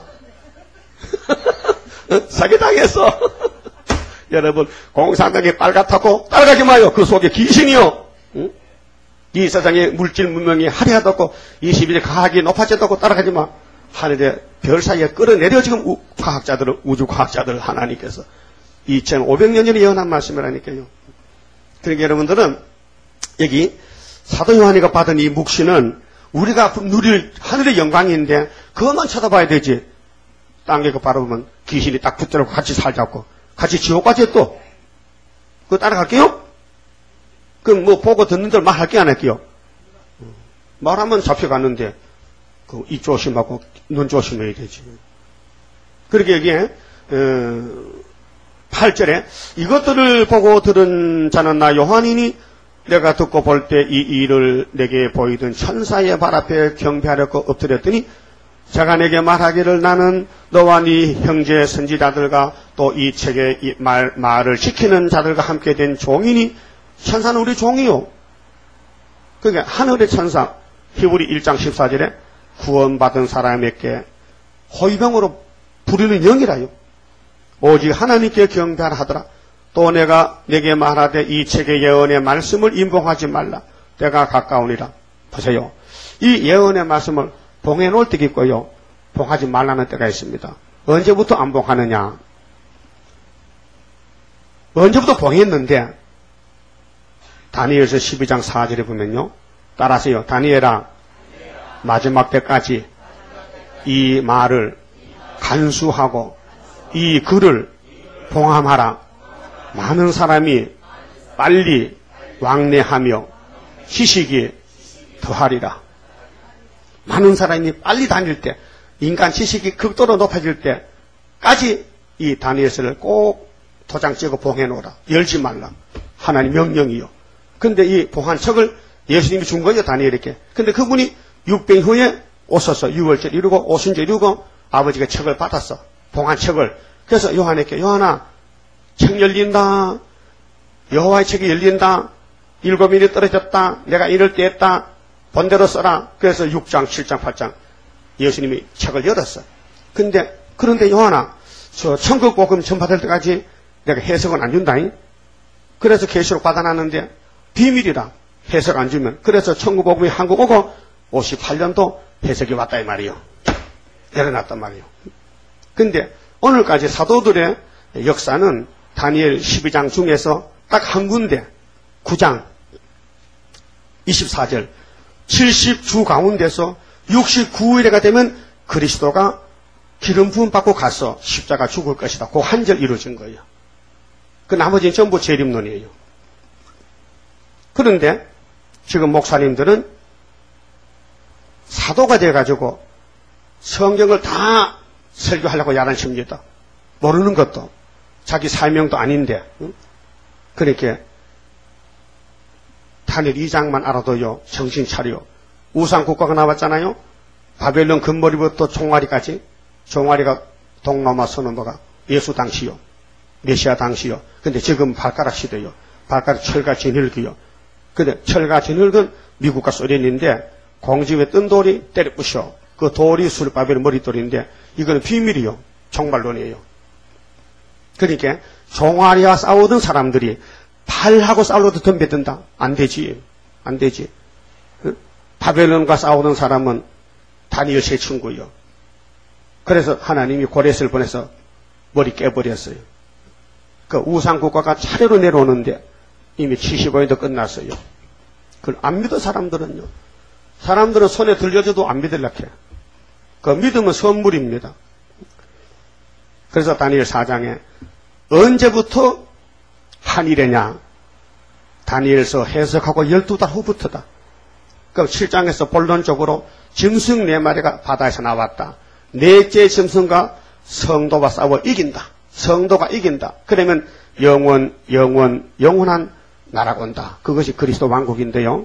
사기당했어. 여러분, 공산당이 빨갛다고 따라가지 마요. 그 속에 귀신이요. 응? 이 세상에 물질 문명이 화려하다고 이십일 일 과학이 높아졌다고 따라가지 마. 하늘에 별 사이에 끌어내려 지금 우, 과학자들, 우주과학자들 하나님께서 이천오백 년 전에 예언한 말씀이라니까요. 그러니까 여러분들은 여기 사도 요한이가 받은 이 묵시는 우리가 누릴 하늘의 영광인데 그것만 쳐다봐야 되지. 땅에 그 바라보면 귀신이 딱 붙들고 같이 살자고. 같이 지옥까지 또. 그거 따라갈게요? 그럼 뭐 보고 듣는 대로 말할게 안 할게요? 말하면 잡혀가는데 그 입 조심하고 눈 조심해야 되지. 그렇게 여기에 어, 팔 절에 이것들을 보고 들은 자는 나 요한이니 내가 듣고 볼 때 이 일을 내게 보이던 천사의 발 앞에 경배하려고 엎드렸더니 자가 내게 말하기를 나는 너와 네 형제 선지자들과 또 이 책의 이 말, 말을 지키는 자들과 함께 된 종이니 천사는 우리 종이요. 그러니까 하늘의 천사 히브리 일 장 십사 절에 구원받은 사람에게 호위병으로 부르는 영이라요. 오직 하나님께 경배하라 하더라. 또 내가 내게 말하되 이 책의 예언의 말씀을 임봉하지 말라. 때가 가까우니라. 보세요. 이 예언의 말씀을 봉해 놓을 때가 있고요. 봉하지 말라는 때가 있습니다. 언제부터 안 봉하느냐? 언제부터 봉했는데 다니엘서 십이 장 사 절에 보면요. 따라하세요. 다니엘아, 마지막 때까지 이 말을 간수하고 이 글을 봉함하라. 많은 사람이 빨리 왕래하며 지식이 더하리라. 많은 사람이 빨리 다닐 때, 인간 지식이 극도로 높아질 때까지 이 다니엘서를 꼭 도장 찍어 봉해 놓으라. 열지 말라. 하나님 명령이요. 근데 이 봉한 척을 예수님이 준 거예요, 다니엘에게. 근데 그분이 육백 년 후에 오셔서 유월절 이루고 오순절 이루고 아버지가 척을 받았어. 봉한 척을. 그래서 요한에게, 요한아, 책 열린다. 여호와의 책이 열린다. 일곱 일이 떨어졌다. 내가 이럴 때 했다. 본대로 써라. 그래서 육 장, 칠 장, 팔 장 예수님이 책을 열었어. 근데 그런데 요한아, 저 천국 복음 전파될 때까지 내가 해석은 안 준다잉. 그래서 계시록 받아놨는데 비밀이라 해석 안 주면. 그래서 천국 복음이 한국 오고 오십팔 년도 해석이 왔다 이 말이요. 내려놨단 말이요. 근데 오늘까지 사도들의 역사는 다니엘 십이 장 중에서 딱 한 군데 구 장 이십사 절 칠십 주 가운데서 육십구 일에가 되면 그리스도가 기름 부음 받고 가서 십자가 죽을 것이다. 그 한 절 이루어진 거예요. 그 나머지는 전부 재림론이에요. 그런데 지금 목사님들은 사도가 돼가지고 성경을 다 설교하려고 야단칩니다. 모르는 것도 자기 사명도 아닌데. 응? 그렇게 다니엘 이 장만 알아도요, 정신 차려. 우상 국가가 나왔잖아요. 바벨론 금머리부터 종아리까지. 종아리가 동로마 서넘어가 예수 당시요. 메시아 당시요. 근데 지금 발가락 시대요. 발가락 철과 진흙이요. 근데 철과 진흙은 미국과 소련인데 공집에 뜬 돌이 때려 부셔. 그 돌이 술바벨 머릿돌인데 이거는 비밀이요. 종말론이에요. 그러니까 종아리와 싸우던 사람들이 팔하고 싸우려도 덤벼든다. 안 되지. 안 되지. 바벨론과 싸우던 사람은 다니엘 세 친구요. 그래서 하나님이 고레스를 보내서 머리 깨버렸어요. 그 우상국가가 차례로 내려오는데 이미 칠십오 년도 끝났어요. 그걸 안 믿어 사람들은요. 사람들은 손에 들려줘도 안 믿으려고 해. 그 믿음은 선물입니다. 그래서 다니엘 사 장에 언제부터 한일이냐? 다니엘서 해석하고 열두 달 후부터다. 그 칠 장에서 본론적으로 짐승 네 마리가 바다에서 나왔다. 넷째 짐승과 성도가 싸워 이긴다. 성도가 이긴다. 그러면 영원, 영원, 영원한 나라가 온다. 그것이 그리스도 왕국인데요.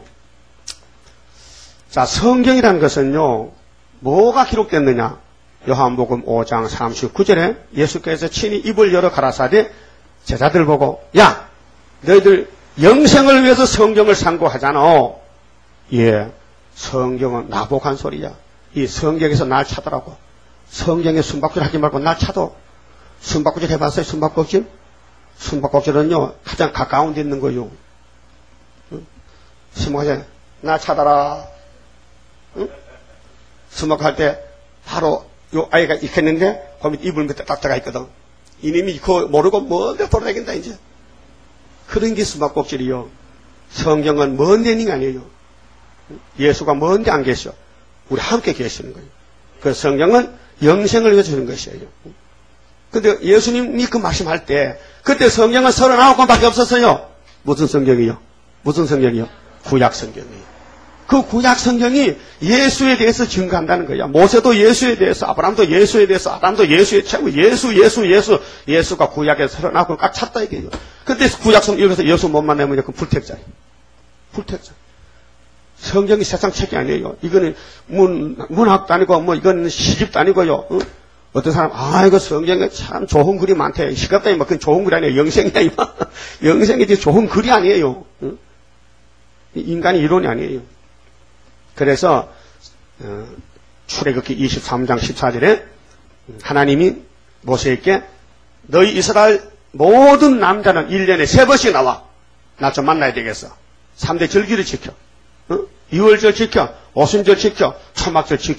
자, 성경이라는 것은요, 뭐가 기록됐느냐? 요한복음 오 장 삼십구 절에 예수께서 친히 입을 열어 가라사대 제자들 보고, 야, 너희들 영생을 위해서 성경을 상고하잖아. 예, 성경은 나복한 소리야. 이 성경에서 날 찾으라고. 성경에 숨바꼭질 하지 말고 날 찾아. 숨바꼭질 해봤어요? 숨바꼭질? 숨바꼭질은요, 가장 가까운 데 있는 거요. 응? 숨바꼭질, 나 찾아라. 응? 숨바꼭질 때 바로 요 아이가 있겠는데, 거기 이불 밑에 딱 들어가 있거든. 이님이 그거 모르고 먼데 돌아다닌다, 이제. 그런 게 숨바꼭질이요. 성경은 먼 데는 아니에요. 예수가 먼데 안 계셔. 우리 함께 계시는 거예요. 그 성경은 영생을 위해서 주는 것이에요. 근데 예수님이 그 말씀할 때, 그때 성경은 서른아홉 권밖에 없었어요. 무슨 성경이요? 무슨 성경이요? 구약 성경이에요. 그 구약 성경이 예수에 대해서 증거한다는 거야. 모세도 예수에 대해서, 아브라함도 예수에 대해서, 아담도 예수에 최고, 예수, 예수, 예수, 예수가 구약에서 서른아홉 권 꽉 찼다 이게요. 근데 구약 성경 읽어서 예수 못 만나면 그 불택자예요. 불택자. 성경이 세상 책이 아니에요. 이거는 문, 문학도 아니고, 뭐, 이건 시집도 아니고요. 어? 어떤 사람, 아, 이거 성경에 참 좋은 글이 많대. 시갑다, 뭐, 그건 좋은 글이 아니에요. 영생이야, 이마. 영생이지 좋은 글이 아니에요. 어? 인간의 이론이 아니에요. 그래서, 어, 출애굽기 이십삼 장 십사 절에 하나님이 모세에게 너희 이스라엘 모든 남자는 일 년에 세 번씩 나와. 나 좀 만나야 되겠어. 삼 대 절기를 지켜. 어? 유월절 지켜, 오순절 지켜, 초막절 지켜.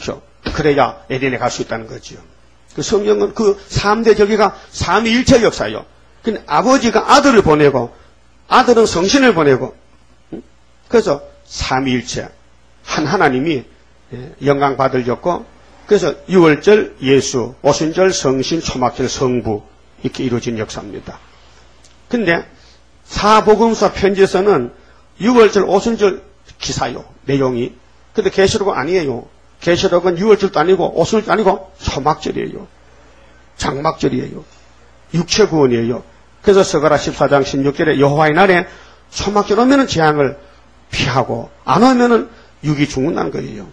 그래야 에덴에 갈 수 있다는 거죠. 그 성경은 그 삼 대 절기가 삼위일체 역사예요. 근데 아버지가 아들을 보내고 아들은 성신을 보내고 그래서 삼위일체 한 하나님이 영광 받으셨고 그래서 유월절 예수, 오순절 성신, 초막절 성부 이렇게 이루어진 역사입니다. 근데 사복음서 편지에서는 유월절, 오순절 기사요 내용이. 근데 계시록은 아니에요. 계시록은 유월절도 아니고 오순절도 아니고 초막절이에요. 장막절이에요. 육체구원이에요. 그래서 스가랴 십사 장 십육 절에 여호와의 날에 초막절 오면은 재앙을 피하고 안 오면은 육이 죽는다는 거예요.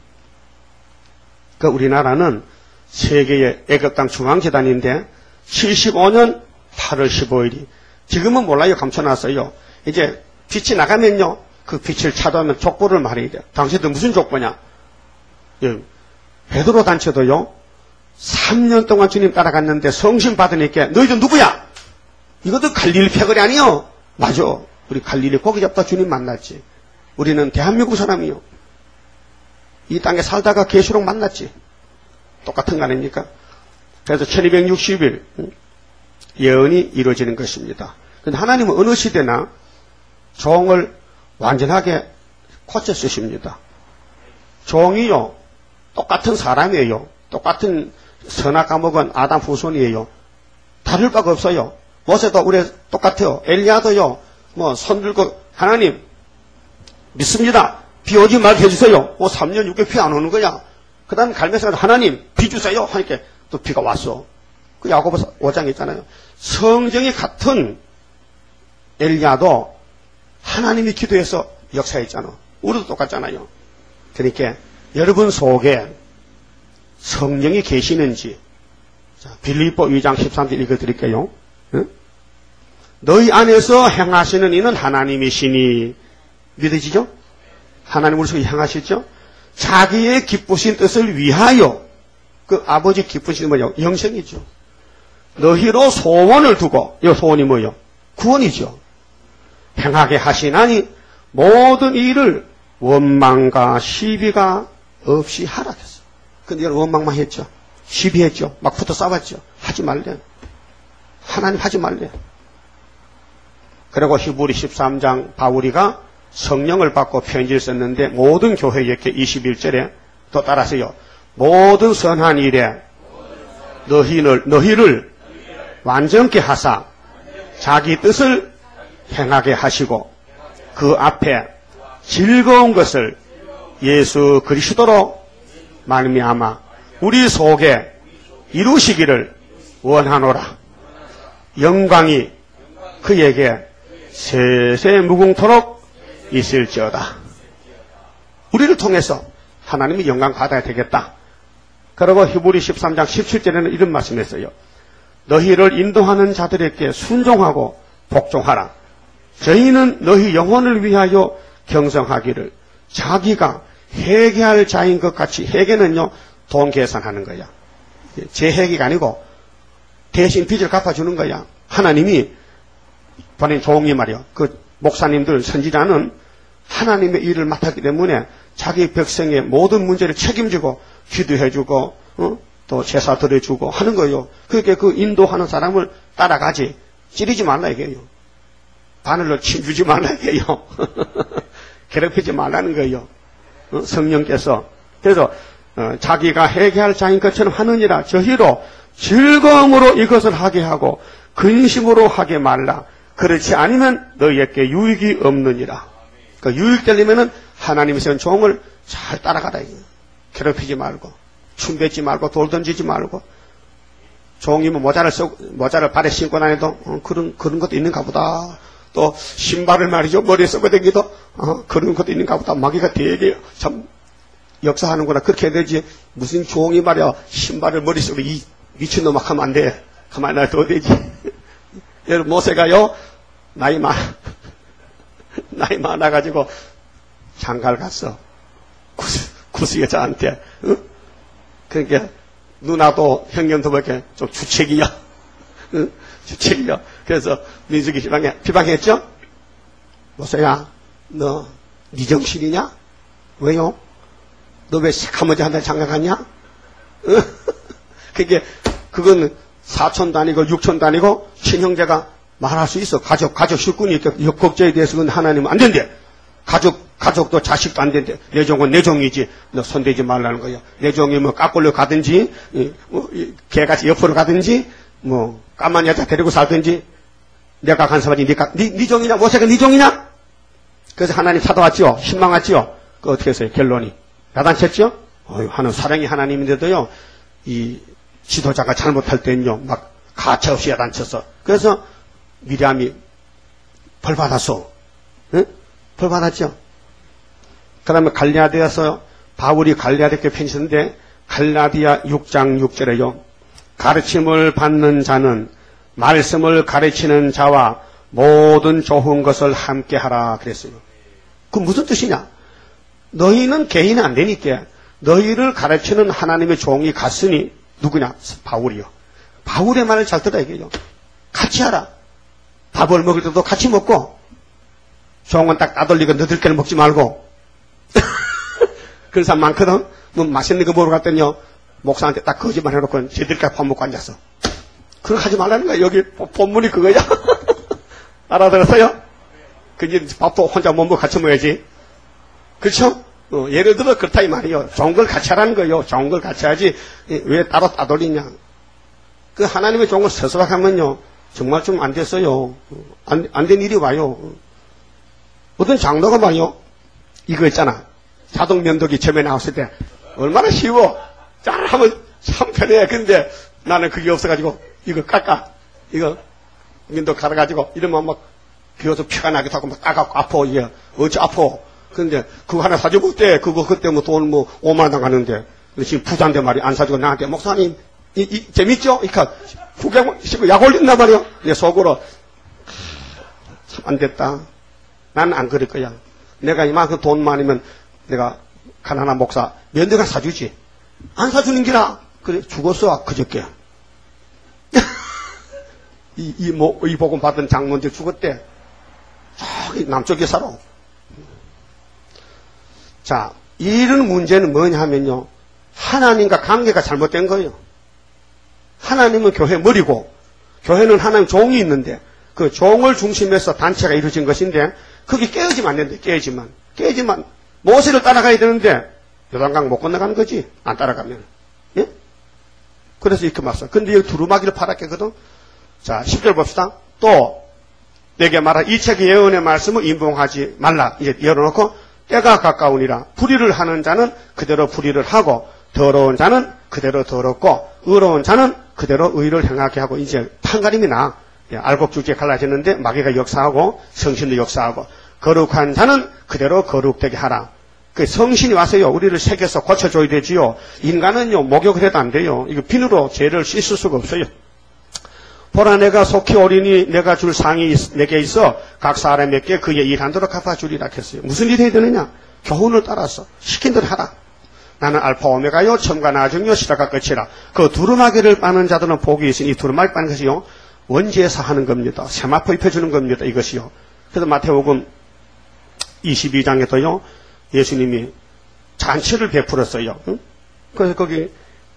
그 우리나라는 세계의 애굽 땅 중앙재단인데 칠십오 년 팔월 십오일이 지금은 몰라요. 감춰놨어요. 이제 빛이 나가면요. 그 빛을 찾아오면 족보를 말해야 돼요. 당신들 무슨 족보냐? 예. 베드로 단체도요. 삼 년 동안 주님 따라갔는데 성신 받으니까 너희들 누구야? 이것도 갈릴리 패거리 아니요? 맞아. 우리 갈릴리 고기 잡다 주님 만났지. 우리는 대한민국 사람이요. 이 땅에 살다가 계시록 만났지. 똑같은 거 아닙니까? 그래서 천이백육십 일 예언이 이루어지는 것입니다. 근데 하나님은 어느 시대나 종을 완전하게 고쳐 쓰십니다. 종이요. 똑같은 사람이에요. 똑같은 선악 과목은 아담 후손이에요. 다를 바가 없어요. 모세도 우리 똑같아요. 엘리야도요. 뭐 손 들고 하나님 믿습니다. 비 오지 말게 해주세요. 뭐 삼 년 육 개월 비 안 오는 거야. 그 다음에 갈매서 하나님 비 주세요 하니까 또 비가 왔어. 그 야고보서 오 장 있잖아요. 성정이 같은 엘리야도 하나님이 기도해서 역사했잖아. 우리도 똑같잖아요. 그러니까 여러분 속에 성령이 계시는지 자, 빌립보 이 장 십삼 절 읽어드릴게요. 응? 너희 안에서 행하시는 이는 하나님이시니 믿으시죠? 하나님 우리 속에 행하시죠? 자기의 기쁘신 뜻을 위하여 그 아버지 기쁘신 뭐냐? 영생이죠. 너희로 소원을 두고 이 소원이 뭐요? 구원이죠. 행하게 하시나니 모든 일을 원망과 시비가 없이 하라 했어. 근데 이걸 원망만 했죠. 시비했죠. 막 붙어 싸웠죠. 하지 말래. 하나님 하지 말래. 그리고 히브리 십삼 장 바울이가 성령을 받고 편지를 썼는데 모든 교회에 이십일 절에 또 따라서요. 모든 선한 일에 너희를, 너희를 완전케 하사 자기 뜻을 행하게 하시고 그 앞에 즐거운 것을 예수 그리스도로 말미암아 우리 속에 이루시기를 원하노라. 영광이 그에게 세세 무궁토록 있을지어다. 우리를 통해서 하나님이 영광 받아야 되겠다. 그리고 히브리 십삼 장 십칠 절에는 이런 말씀했어요. 너희를 인도하는 자들에게 순종하고 복종하라. 저희는 너희 영혼을 위하여 경성하기를 자기가 회개할 자인 것 같이 회개는요 돈 계산하는 거야. 제 회개가 아니고 대신 빚을 갚아주는 거야. 하나님이 보낸 종이 말이요. 그 목사님들 선지자는 하나님의 일을 맡았기 때문에 자기 백성의 모든 문제를 책임지고 기도해주고 어? 또 제사 드려주고 하는 거예요. 그렇게 그 인도하는 사람을 따라가지 찌르지 말라 이게요. 바늘로 침주지 말라 이게요. 괴롭히지 말라는 거예요. 어? 성령께서 그래서 어, 자기가 회개할 자인 것처럼 하느니라. 저희로 즐거움으로 이것을 하게 하고 근심으로 하게 말라. 그렇지 않으면 너희에게 유익이 없느니라. 그 유익되려면은 하나님이 세운 종을 잘 따라가라. 괴롭히지 말고, 춤 뱉지 말고, 돌 던지지 말고, 종이면 모자를 써, 모자를 발에 신고 다녀도, 어, 그런, 그런 것도 있는가 보다. 또, 신발을 말이죠. 머리에 쓰고 다니기도, 어, 그런 것도 있는가 보다. 마귀가 되게 참, 역사하는구나. 그렇게 해야 되지. 무슨 종이 말이야. 신발을 머리에 쓰고 이 미친놈아 하면 안 돼. 가만히 놔둬도 되지. 여러분, 모세가요, 나이 많, 나이 많아가지고, 장가를 갔어. 구스, 구스 여자한테, 응? 그러니까, 누나도 형님도 보니까 좀 주책이야. 응? 주책이야. 그래서, 민숙이 비방해, 비방했죠? 모세야, 너, 네 정신이냐? 왜요? 너 왜 새까머지 한 달 장가갔냐? 그게, 그건 사촌도 아니고 육촌도 아니고 친형제가 말할 수 있어. 가족, 가족 식군이 역국제에 대해서는 하나님은 안 된대. 가족, 가족도 자식도 안 된대. 내 종은 내 종이지. 너 손대지 말라는 거야. 내 종이 뭐 깎골로 가든지, 뭐, 개같이 옆으로 가든지, 뭐, 까만 여자 데리고 살든지, 내가 간섭하지, 니가, 니, 니 종이냐? 모세가 니 종이냐? 그래서 하나님 찾아왔죠? 신망왔죠? 그 어떻게 했어요? 결론이. 야단쳤죠? 어휴, 하는 사랑이 하나님인데도요, 이 지도자가 잘못할 때는요, 막 가차없이 야단쳤어. 그래서 미리암이 벌 받았어. 응? 벌 받았죠? 그 다음에 갈라디아서 바울이 갈라디아 교회 편지인데 갈라디아 육 장 육 절에요. 가르침을 받는 자는 말씀을 가르치는 자와 모든 좋은 것을 함께 하라 그랬어요. 그 무슨 뜻이냐? 너희는 개인이 안 되니까 너희를 가르치는 하나님의 종이 갔으니 누구냐? 바울이요. 바울의 말을 잘 들어야 이게요. 같이 하라. 밥을 먹을 때도 같이 먹고 좋은 건 딱 따돌리고 너들끼리 먹지 말고 그런 사람 많거든. 뭐 맛있는 거 먹으러 갔더니요 목사한테 딱 거짓말 해놓고 쟤들끼리 밥 먹고 앉았어. 그렇게 하지 말라는 거야. 여기 본문이 그거야. 알아들었어요? 그게 밥도 혼자 못 먹고 같이 먹어야지. 그렇죠? 어, 예를 들어 그렇다 이 말이요. 좋은 걸 같이 하라는 거예요. 좋은 걸 같이 하지 왜 따로 따돌리냐. 그 하나님의 좋은 걸 서서하면요 정말 좀 안 됐어요. 안, 안 된 일이 와요. 어떤 장로가 말이요. 이거 있잖아. 자동 면도기 처음에 나왔을 때 얼마나 쉬워. 잘 하면 참 편해. 근데 나는 그게 없어가지고 이거 깎아. 이거 면도 갈아가지고 이러면 막 비어서 피가 나기도 하고 막 따갑고 아파. 이게 어찌 아파. 근데 그거 하나 사주고 그때 그거 그때 뭐 돈 뭐 오만 원 가는데 지금 부자인데 말이야. 안 사주고 나한테 목사님 이, 이, 재밌죠? 이까 구경 시고 약 올린단 말이야. 내 속으로 참 안 됐다. 나는 안 그럴 거야. 내가 이만큼 돈 많으면 내가 가난한 목사 면도가 사주지. 안 사주는 기라. 그래 죽었어 그저께. 이, 이, 뭐, 이 복음 받은 장로들 죽었대. 저기 남쪽에 살아. 자, 이런 문제는 뭐냐 하면요. 하나님과 관계가 잘못된 거예요. 하나님은 교회 머리고 교회는 하나님 종이 있는데 그 종을 중심해서 단체가 이루어진 것인데 그게 깨어지면 안 되는데 깨어지면 깨어지면 모세를 따라가야 되는데 요단강 못 건너가는 거지 안 따라가면. 예? 그래서 이렇게 말씀. 근데 여기 두루마기를 팔았겠거든. 자, 십 절 봅시다. 또 내게 말하 이 책의 예언의 말씀을 인봉하지 말라. 이제 열어놓고 때가 가까우니라. 불의를 하는 자는 그대로 불의를 하고 더러운 자는 그대로 더럽고 의로운 자는 그대로 의를 행하게 하고 이제 판가림이 나. 예, 알곡줄기에 갈라지는데 마귀가 역사하고 성신도 역사하고 거룩한 자는 그대로 거룩되게 하라. 그 성신이 와서요 우리를 새겨서 고쳐줘야 되지요. 인간은요 목욕을 해도 안 돼요. 이거 비누로 죄를 씻을 수가 없어요. 보라 내가 속히 오리니 내가 줄 상이 내게 있어 각 사람에게 그의 일한대로 갚아주리라 했어요. 무슨 일이 해야 되느냐? 교훈을 따라서 시킨 대로 하라. 나는 알파 오메가요 처음과 나중이요 시작과 끝이라. 그 두루마기를 빠는 자들은 복이 있으니 이 두루마기 빠는 것이요 원지에서 하는 겁니다. 세마포 입혀주는 겁니다. 이것이요. 그래서 마태복음 이십이 장에도요 예수님이 잔치를 베풀었어요. 응? 그래서 거기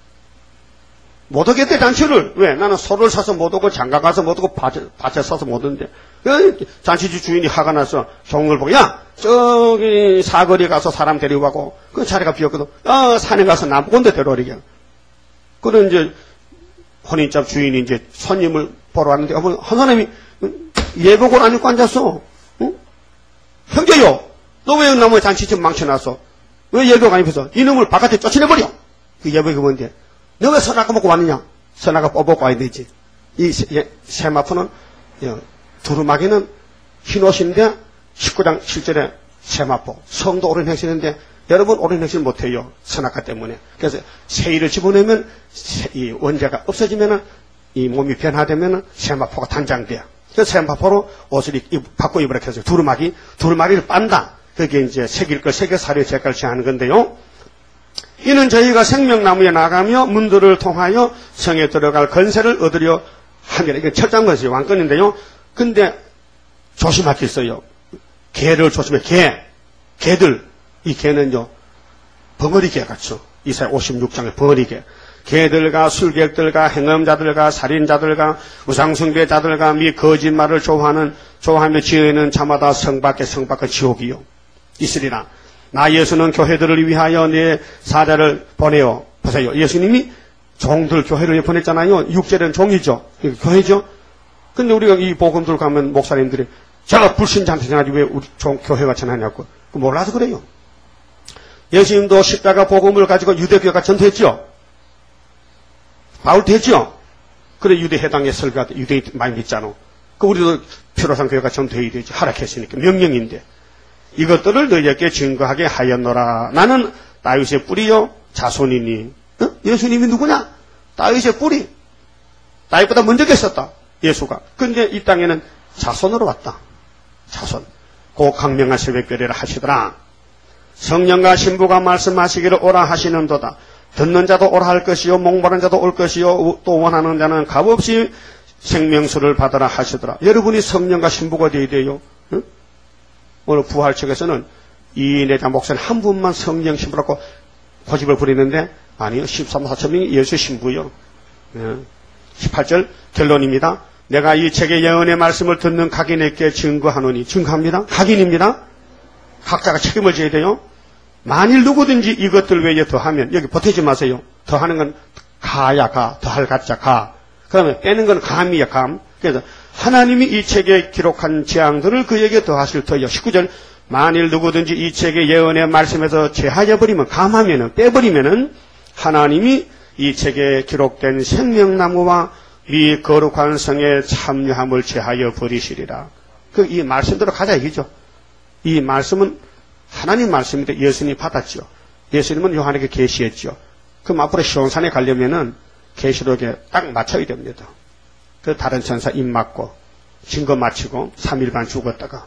못 오겠대 잔치를. 왜? 나는 소를 사서 못 오고 장가 가서 못 오고 밭에, 밭에 사서 못 오는데 잔치주 주인이 화가 나서 종을 보고 야 저기 사거리 가서 사람 데리고 가고 그 자리가 비었거든. 아 산에 가서 나무꾼대 데려오리게. 그런 이제 혼인집 주인이 이제 손님을 보러 왔는데 어머 한 사람이 예복을 안 입고 앉았어. 응? 형제요 너 왜 나무에 잔치집 망쳐놨어? 왜 예복 안 입어서 이놈을 바깥에 쫓아내버려. 그 예복이 뭔데? 너 왜 선악과 먹고 왔느냐? 선악과 뽑아먹고 와야 되지. 이 세마포는 두루마기는 흰옷인데 십구 장 칠 절에 세마포 성도 오랜 행실인데 여러분 오랜 행실 못해요. 선악과 때문에. 그래서 세일을 집어넣으면 이 원자가 없어지면은 이 몸이 변화되면은 세마포가 단장돼요. 그래서 세마포로 옷을 바꿔 입으라 해서 두루마기 두루마기를 빤다. 그게 이제 새길 걸 새겨 사료 제깔치 하는 건데요. 이는 저희가 생명나무에 나가며 문들을 통하여 성에 들어갈 건세를 얻으려 함이라. 이게 철저한 것이 왕권인데요. 근데 조심할 게 있어요. 개를 조심해. 개. 개들. 이 개는요. 벙어리개 같죠. 이사야 오십육 장의 벙어리개. 개들과 술객들과 행음자들과 살인자들과 우상숭배자들과 미 거짓말을 좋아하는 좋아하며 지어있는 자마다 성밖에 성밖의 지옥이요 있으리라. 나 예수는 교회들을 위하여 내 사자를 보내요. 보세요. 예수님이 종들 교회를 보냈잖아요. 육절은 종이죠. 교회죠. 근데 우리가 이 복음들 가면 목사님들이 제가 불신자한테 전하지 왜 우리 종 교회가 전하냐고. 몰라서 그래요. 예수님도 십자가 복음을 가지고 유대교회가 전도했죠. 바울도 했죠. 그래 유대 해당의 설교가 유대인 많이 믿잖아. 그 우리도 피로상 교회가 전도해야 되지. 하락했으니까 명령인데 이것들을 너희에게 증거하게 하였노라. 나는 다윗의 뿌리요 자손이니. 어? 예수님이 누구냐? 다윗의 뿌리. 다윗보다 먼저 계셨다. 예수가. 근데 이 땅에는 자손으로 왔다. 자손. 고 강명한 새벽별이라 하시더라. 성령과 신부가 말씀하시기를 오라 하시는도다. 듣는 자도 오라 할 것이요 목마른 자도 올 것이요 또 원하는 자는 값없이 생명수를 받으라 하시더라. 여러분이 성령과 신부가 되어야 돼요. 응? 오늘 부활 측에서는 이내자 목사는 한 분만 성령 신부라고 고집을 부리는데 아니요. 십삼, 사천 명이 예수 신부요. 예. 십팔 절 결론입니다. 내가 이 책의 예언의 말씀을 듣는 각인에게 증거하노니. 증거합니다. 각인입니다. 각자가 책임을 져야 돼요. 만일 누구든지 이것들 외에 더하면 여기 보태지 마세요. 더하는 건 가야 가. 더할 가짜 가. 그다음에 빼는 건 감이야 감. 그래서 하나님이 이 책에 기록한 재앙들을 그에게 더하실 터이요. 십구 절 만일 누구든지 이 책의 예언의 말씀에서 제하여 버리면 감하면은 빼버리면은 하나님이 이 책에 기록된 생명나무와 미 거룩한 성의 참여함을 제하여 버리시리라. 그 이 말씀대로 가자 이기죠. 이 말씀은 하나님 말씀인데 예수님이 받았죠. 예수님은 요한에게 계시했죠. 그럼 앞으로 시온산에 가려면은 계시록에 딱 맞춰야 됩니다. 그 다른 천사 입 맞고 증거 마치고 삼 일 반 죽었다가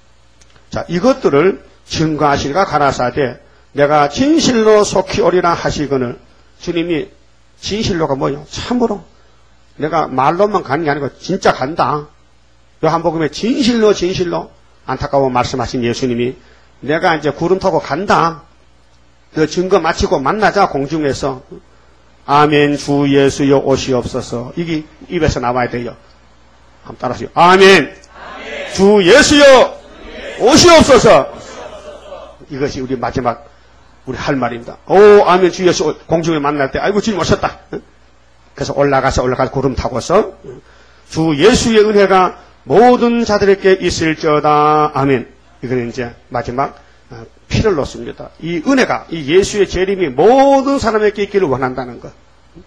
자 이것들을 증거하시니까 가라사대 내가 진실로 속히 오리라 하시거늘. 주님이 진실로가 뭐요? 참으로 내가 말로만 가는 게 아니고 진짜 간다. 요한복음에 진실로 진실로 안타까워 말씀하신 예수님이 내가 이제 구름 타고 간다. 너 증거 마치고 만나자 공중에서. 아멘 주 예수여 오시옵소서. 이게 입에서 나와야 돼요. 한번 따라하세요. 아멘, 아멘. 주 예수여 오시옵소서. 이것이 우리 마지막 우리 할 말입니다. 오 아멘 주 예수 공중에 만날 때 아이고 주님 오셨다. 그래서 올라가서 올라가서 구름 타고서 주 예수의 은혜가 모든 자들에게 있을지어다. 아멘. 이거는 이제 마지막 피를 놓습니다. 이 은혜가 이 예수의 재림이 모든 사람에게 있기를 원한다는 것.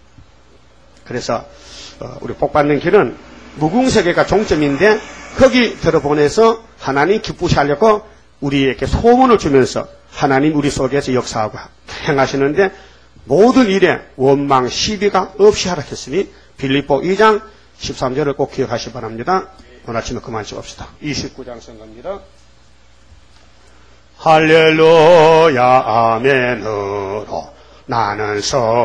그래서 우리 복받는 길은 무궁세계가 종점인데 거기 들어보내서 하나님 기쁘시 하려고 우리에게 소원을 주면서 하나님 우리 속에서 역사하고 행하시는데 모든 일에 원망 시비가 없이 하락했으니 빌립보 이 장 십삼 절을 꼭 기억하시기 바랍니다. 오늘 아침에 그만 찍읍시다. 이십구 장 선거입니다. 할렐루야 아멘으로 나는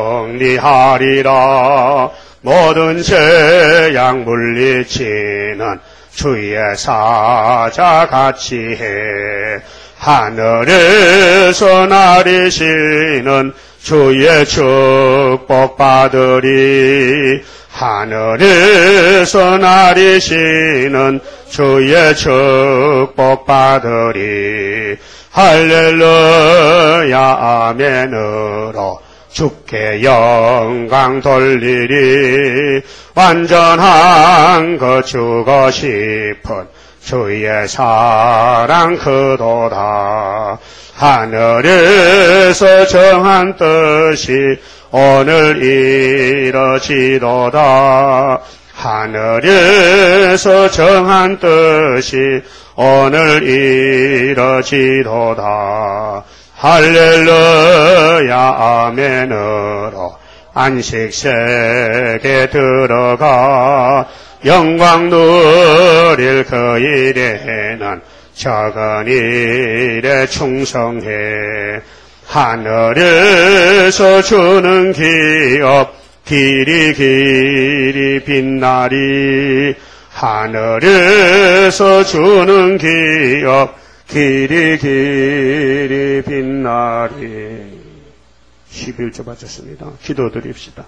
승리하리라. 모든 재앙 물리치는 주의 사자같이 해. 하늘에서 나리시는 주의 축복 받으리. 하늘에서 나리시는 주의 축복 받으리. 할렐루야 아멘으로 주께 영광 돌리리. 완전한 것 주고 싶은 주의 사랑 그도다. 하늘에서 정한 뜻이 오늘 이뤄지도다. 하늘에서 정한 뜻이 오늘 이뤄지도다. 할렐루야 아멘으로 안식세계 들어가 영광 누릴 그 일에는 적은 일에 충성해. 하늘에서 주는 기업 길이 길이 빛나리. 하늘에서 주는 기업 길이 길이 빛나리. 십일 조 받았습니다. 기도드립시다.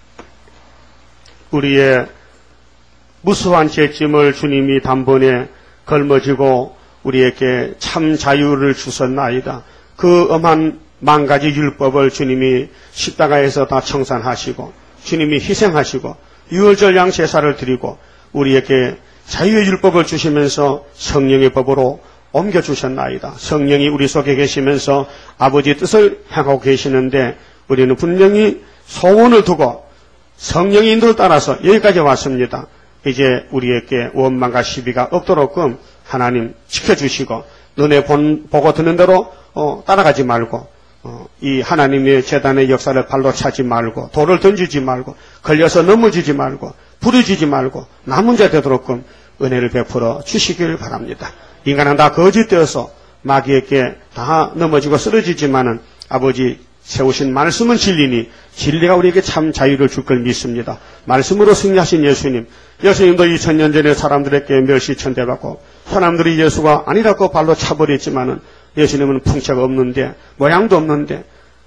우리의 무수한 죄짐을 주님이 단번에 걸머지고 우리에게 참 자유를 주셨나이다. 그 엄한 만 가지 율법을 주님이 십자가에서 다 청산하시고 주님이 희생하시고 유월절 양제사를 드리고 우리에게 자유의 율법을 주시면서 성령의 법으로 옮겨주셨나이다. 성령이 우리 속에 계시면서 아버지의 뜻을 향하고 계시는데 우리는 분명히 소원을 두고 성령의 인도를 따라서 여기까지 왔습니다. 이제 우리에게 원망과 시비가 없도록끔 하나님 지켜주시고 눈에 본, 보고 듣는 대로 어, 따라가지 말고 어, 이 하나님의 제단의 역사를 발로 차지 말고 돌을 던지지 말고 걸려서 넘어지지 말고 부르지지 말고 남은 자 되도록끔 은혜를 베풀어 주시길 바랍니다. 인간은 다 거짓되어서 마귀에게 다 넘어지고 쓰러지지만은 아버지 세우신 말씀은 진리니 진리가 우리에게 참 자유를 줄 걸 믿습니다. 말씀으로 승리하신 예수님, 예수님도 이천 년 전에 사람들에게 멸시천대받고 사람들이 예수가 아니라고 발로 차버렸지만은 예수님은 풍채가 없는데 모양도 없는데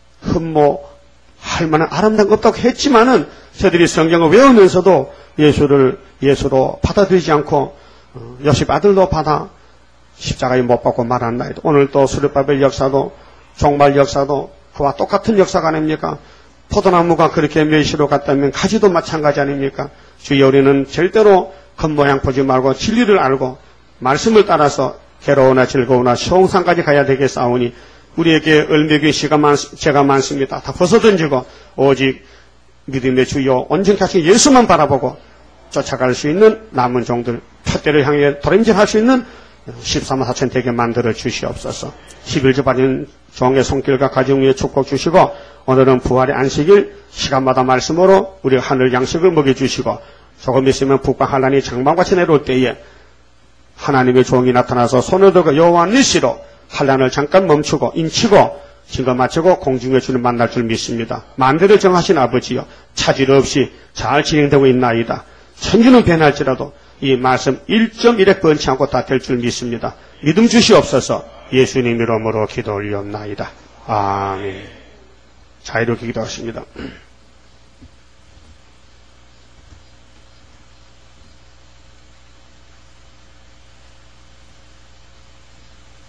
흠모할 만한 아름다운 거 없다고 했지만은 저들이 성경을 외우면서도 예수를 예수로 받아들이지 않고 요셉 아들로 받아 십자가에 못 박고 말았나이다. 오늘 또 수르바벨 역사도 종말 역사도 그와 똑같은 역사가 아닙니까? 포도나무가 그렇게 멸시로 갔다면 가지도 마찬가지 아닙니까? 주여 우리는 절대로 겉모양 보지 말고 진리를 알고 말씀을 따라서 괴로우나 즐거우나 시홍산까지 가야 되겠사오니 우리에게 얼매기 시가 많, 죄가 많습니다. 다 벗어던지고 오직 믿음의 주여 온전히 하신 예수만 바라보고 쫓아갈 수 있는 남은 종들 푯대를 향해 도림질할 수 있는 십삼만 사천 되게 만들어 주시옵소서. 십일 조 받은 종의 손길과 가정 위에 축복 주시고 오늘은 부활의 안식일 시간마다 말씀으로 우리 하늘 양식을 먹여주시고 조금 있으면 북방 한란이 장방같이 내려올 때에 하나님의 종이 나타나서 손을 들고 여호와 니시로 한란을 잠깐 멈추고 인치고 증거 마치고 공중에 주를 만날 줄 믿습니다. 만대를 정하신 아버지여 차질 없이 잘 진행되고 있나이다. 천주는 변할지라도 이 말씀 일 점 일 획 번치 않고 다 될 줄 믿습니다. 믿음 주시옵소서. 예수님 이름으로 기도 올리옵나이다. 아멘. 자, 이렇게 기도하십니다.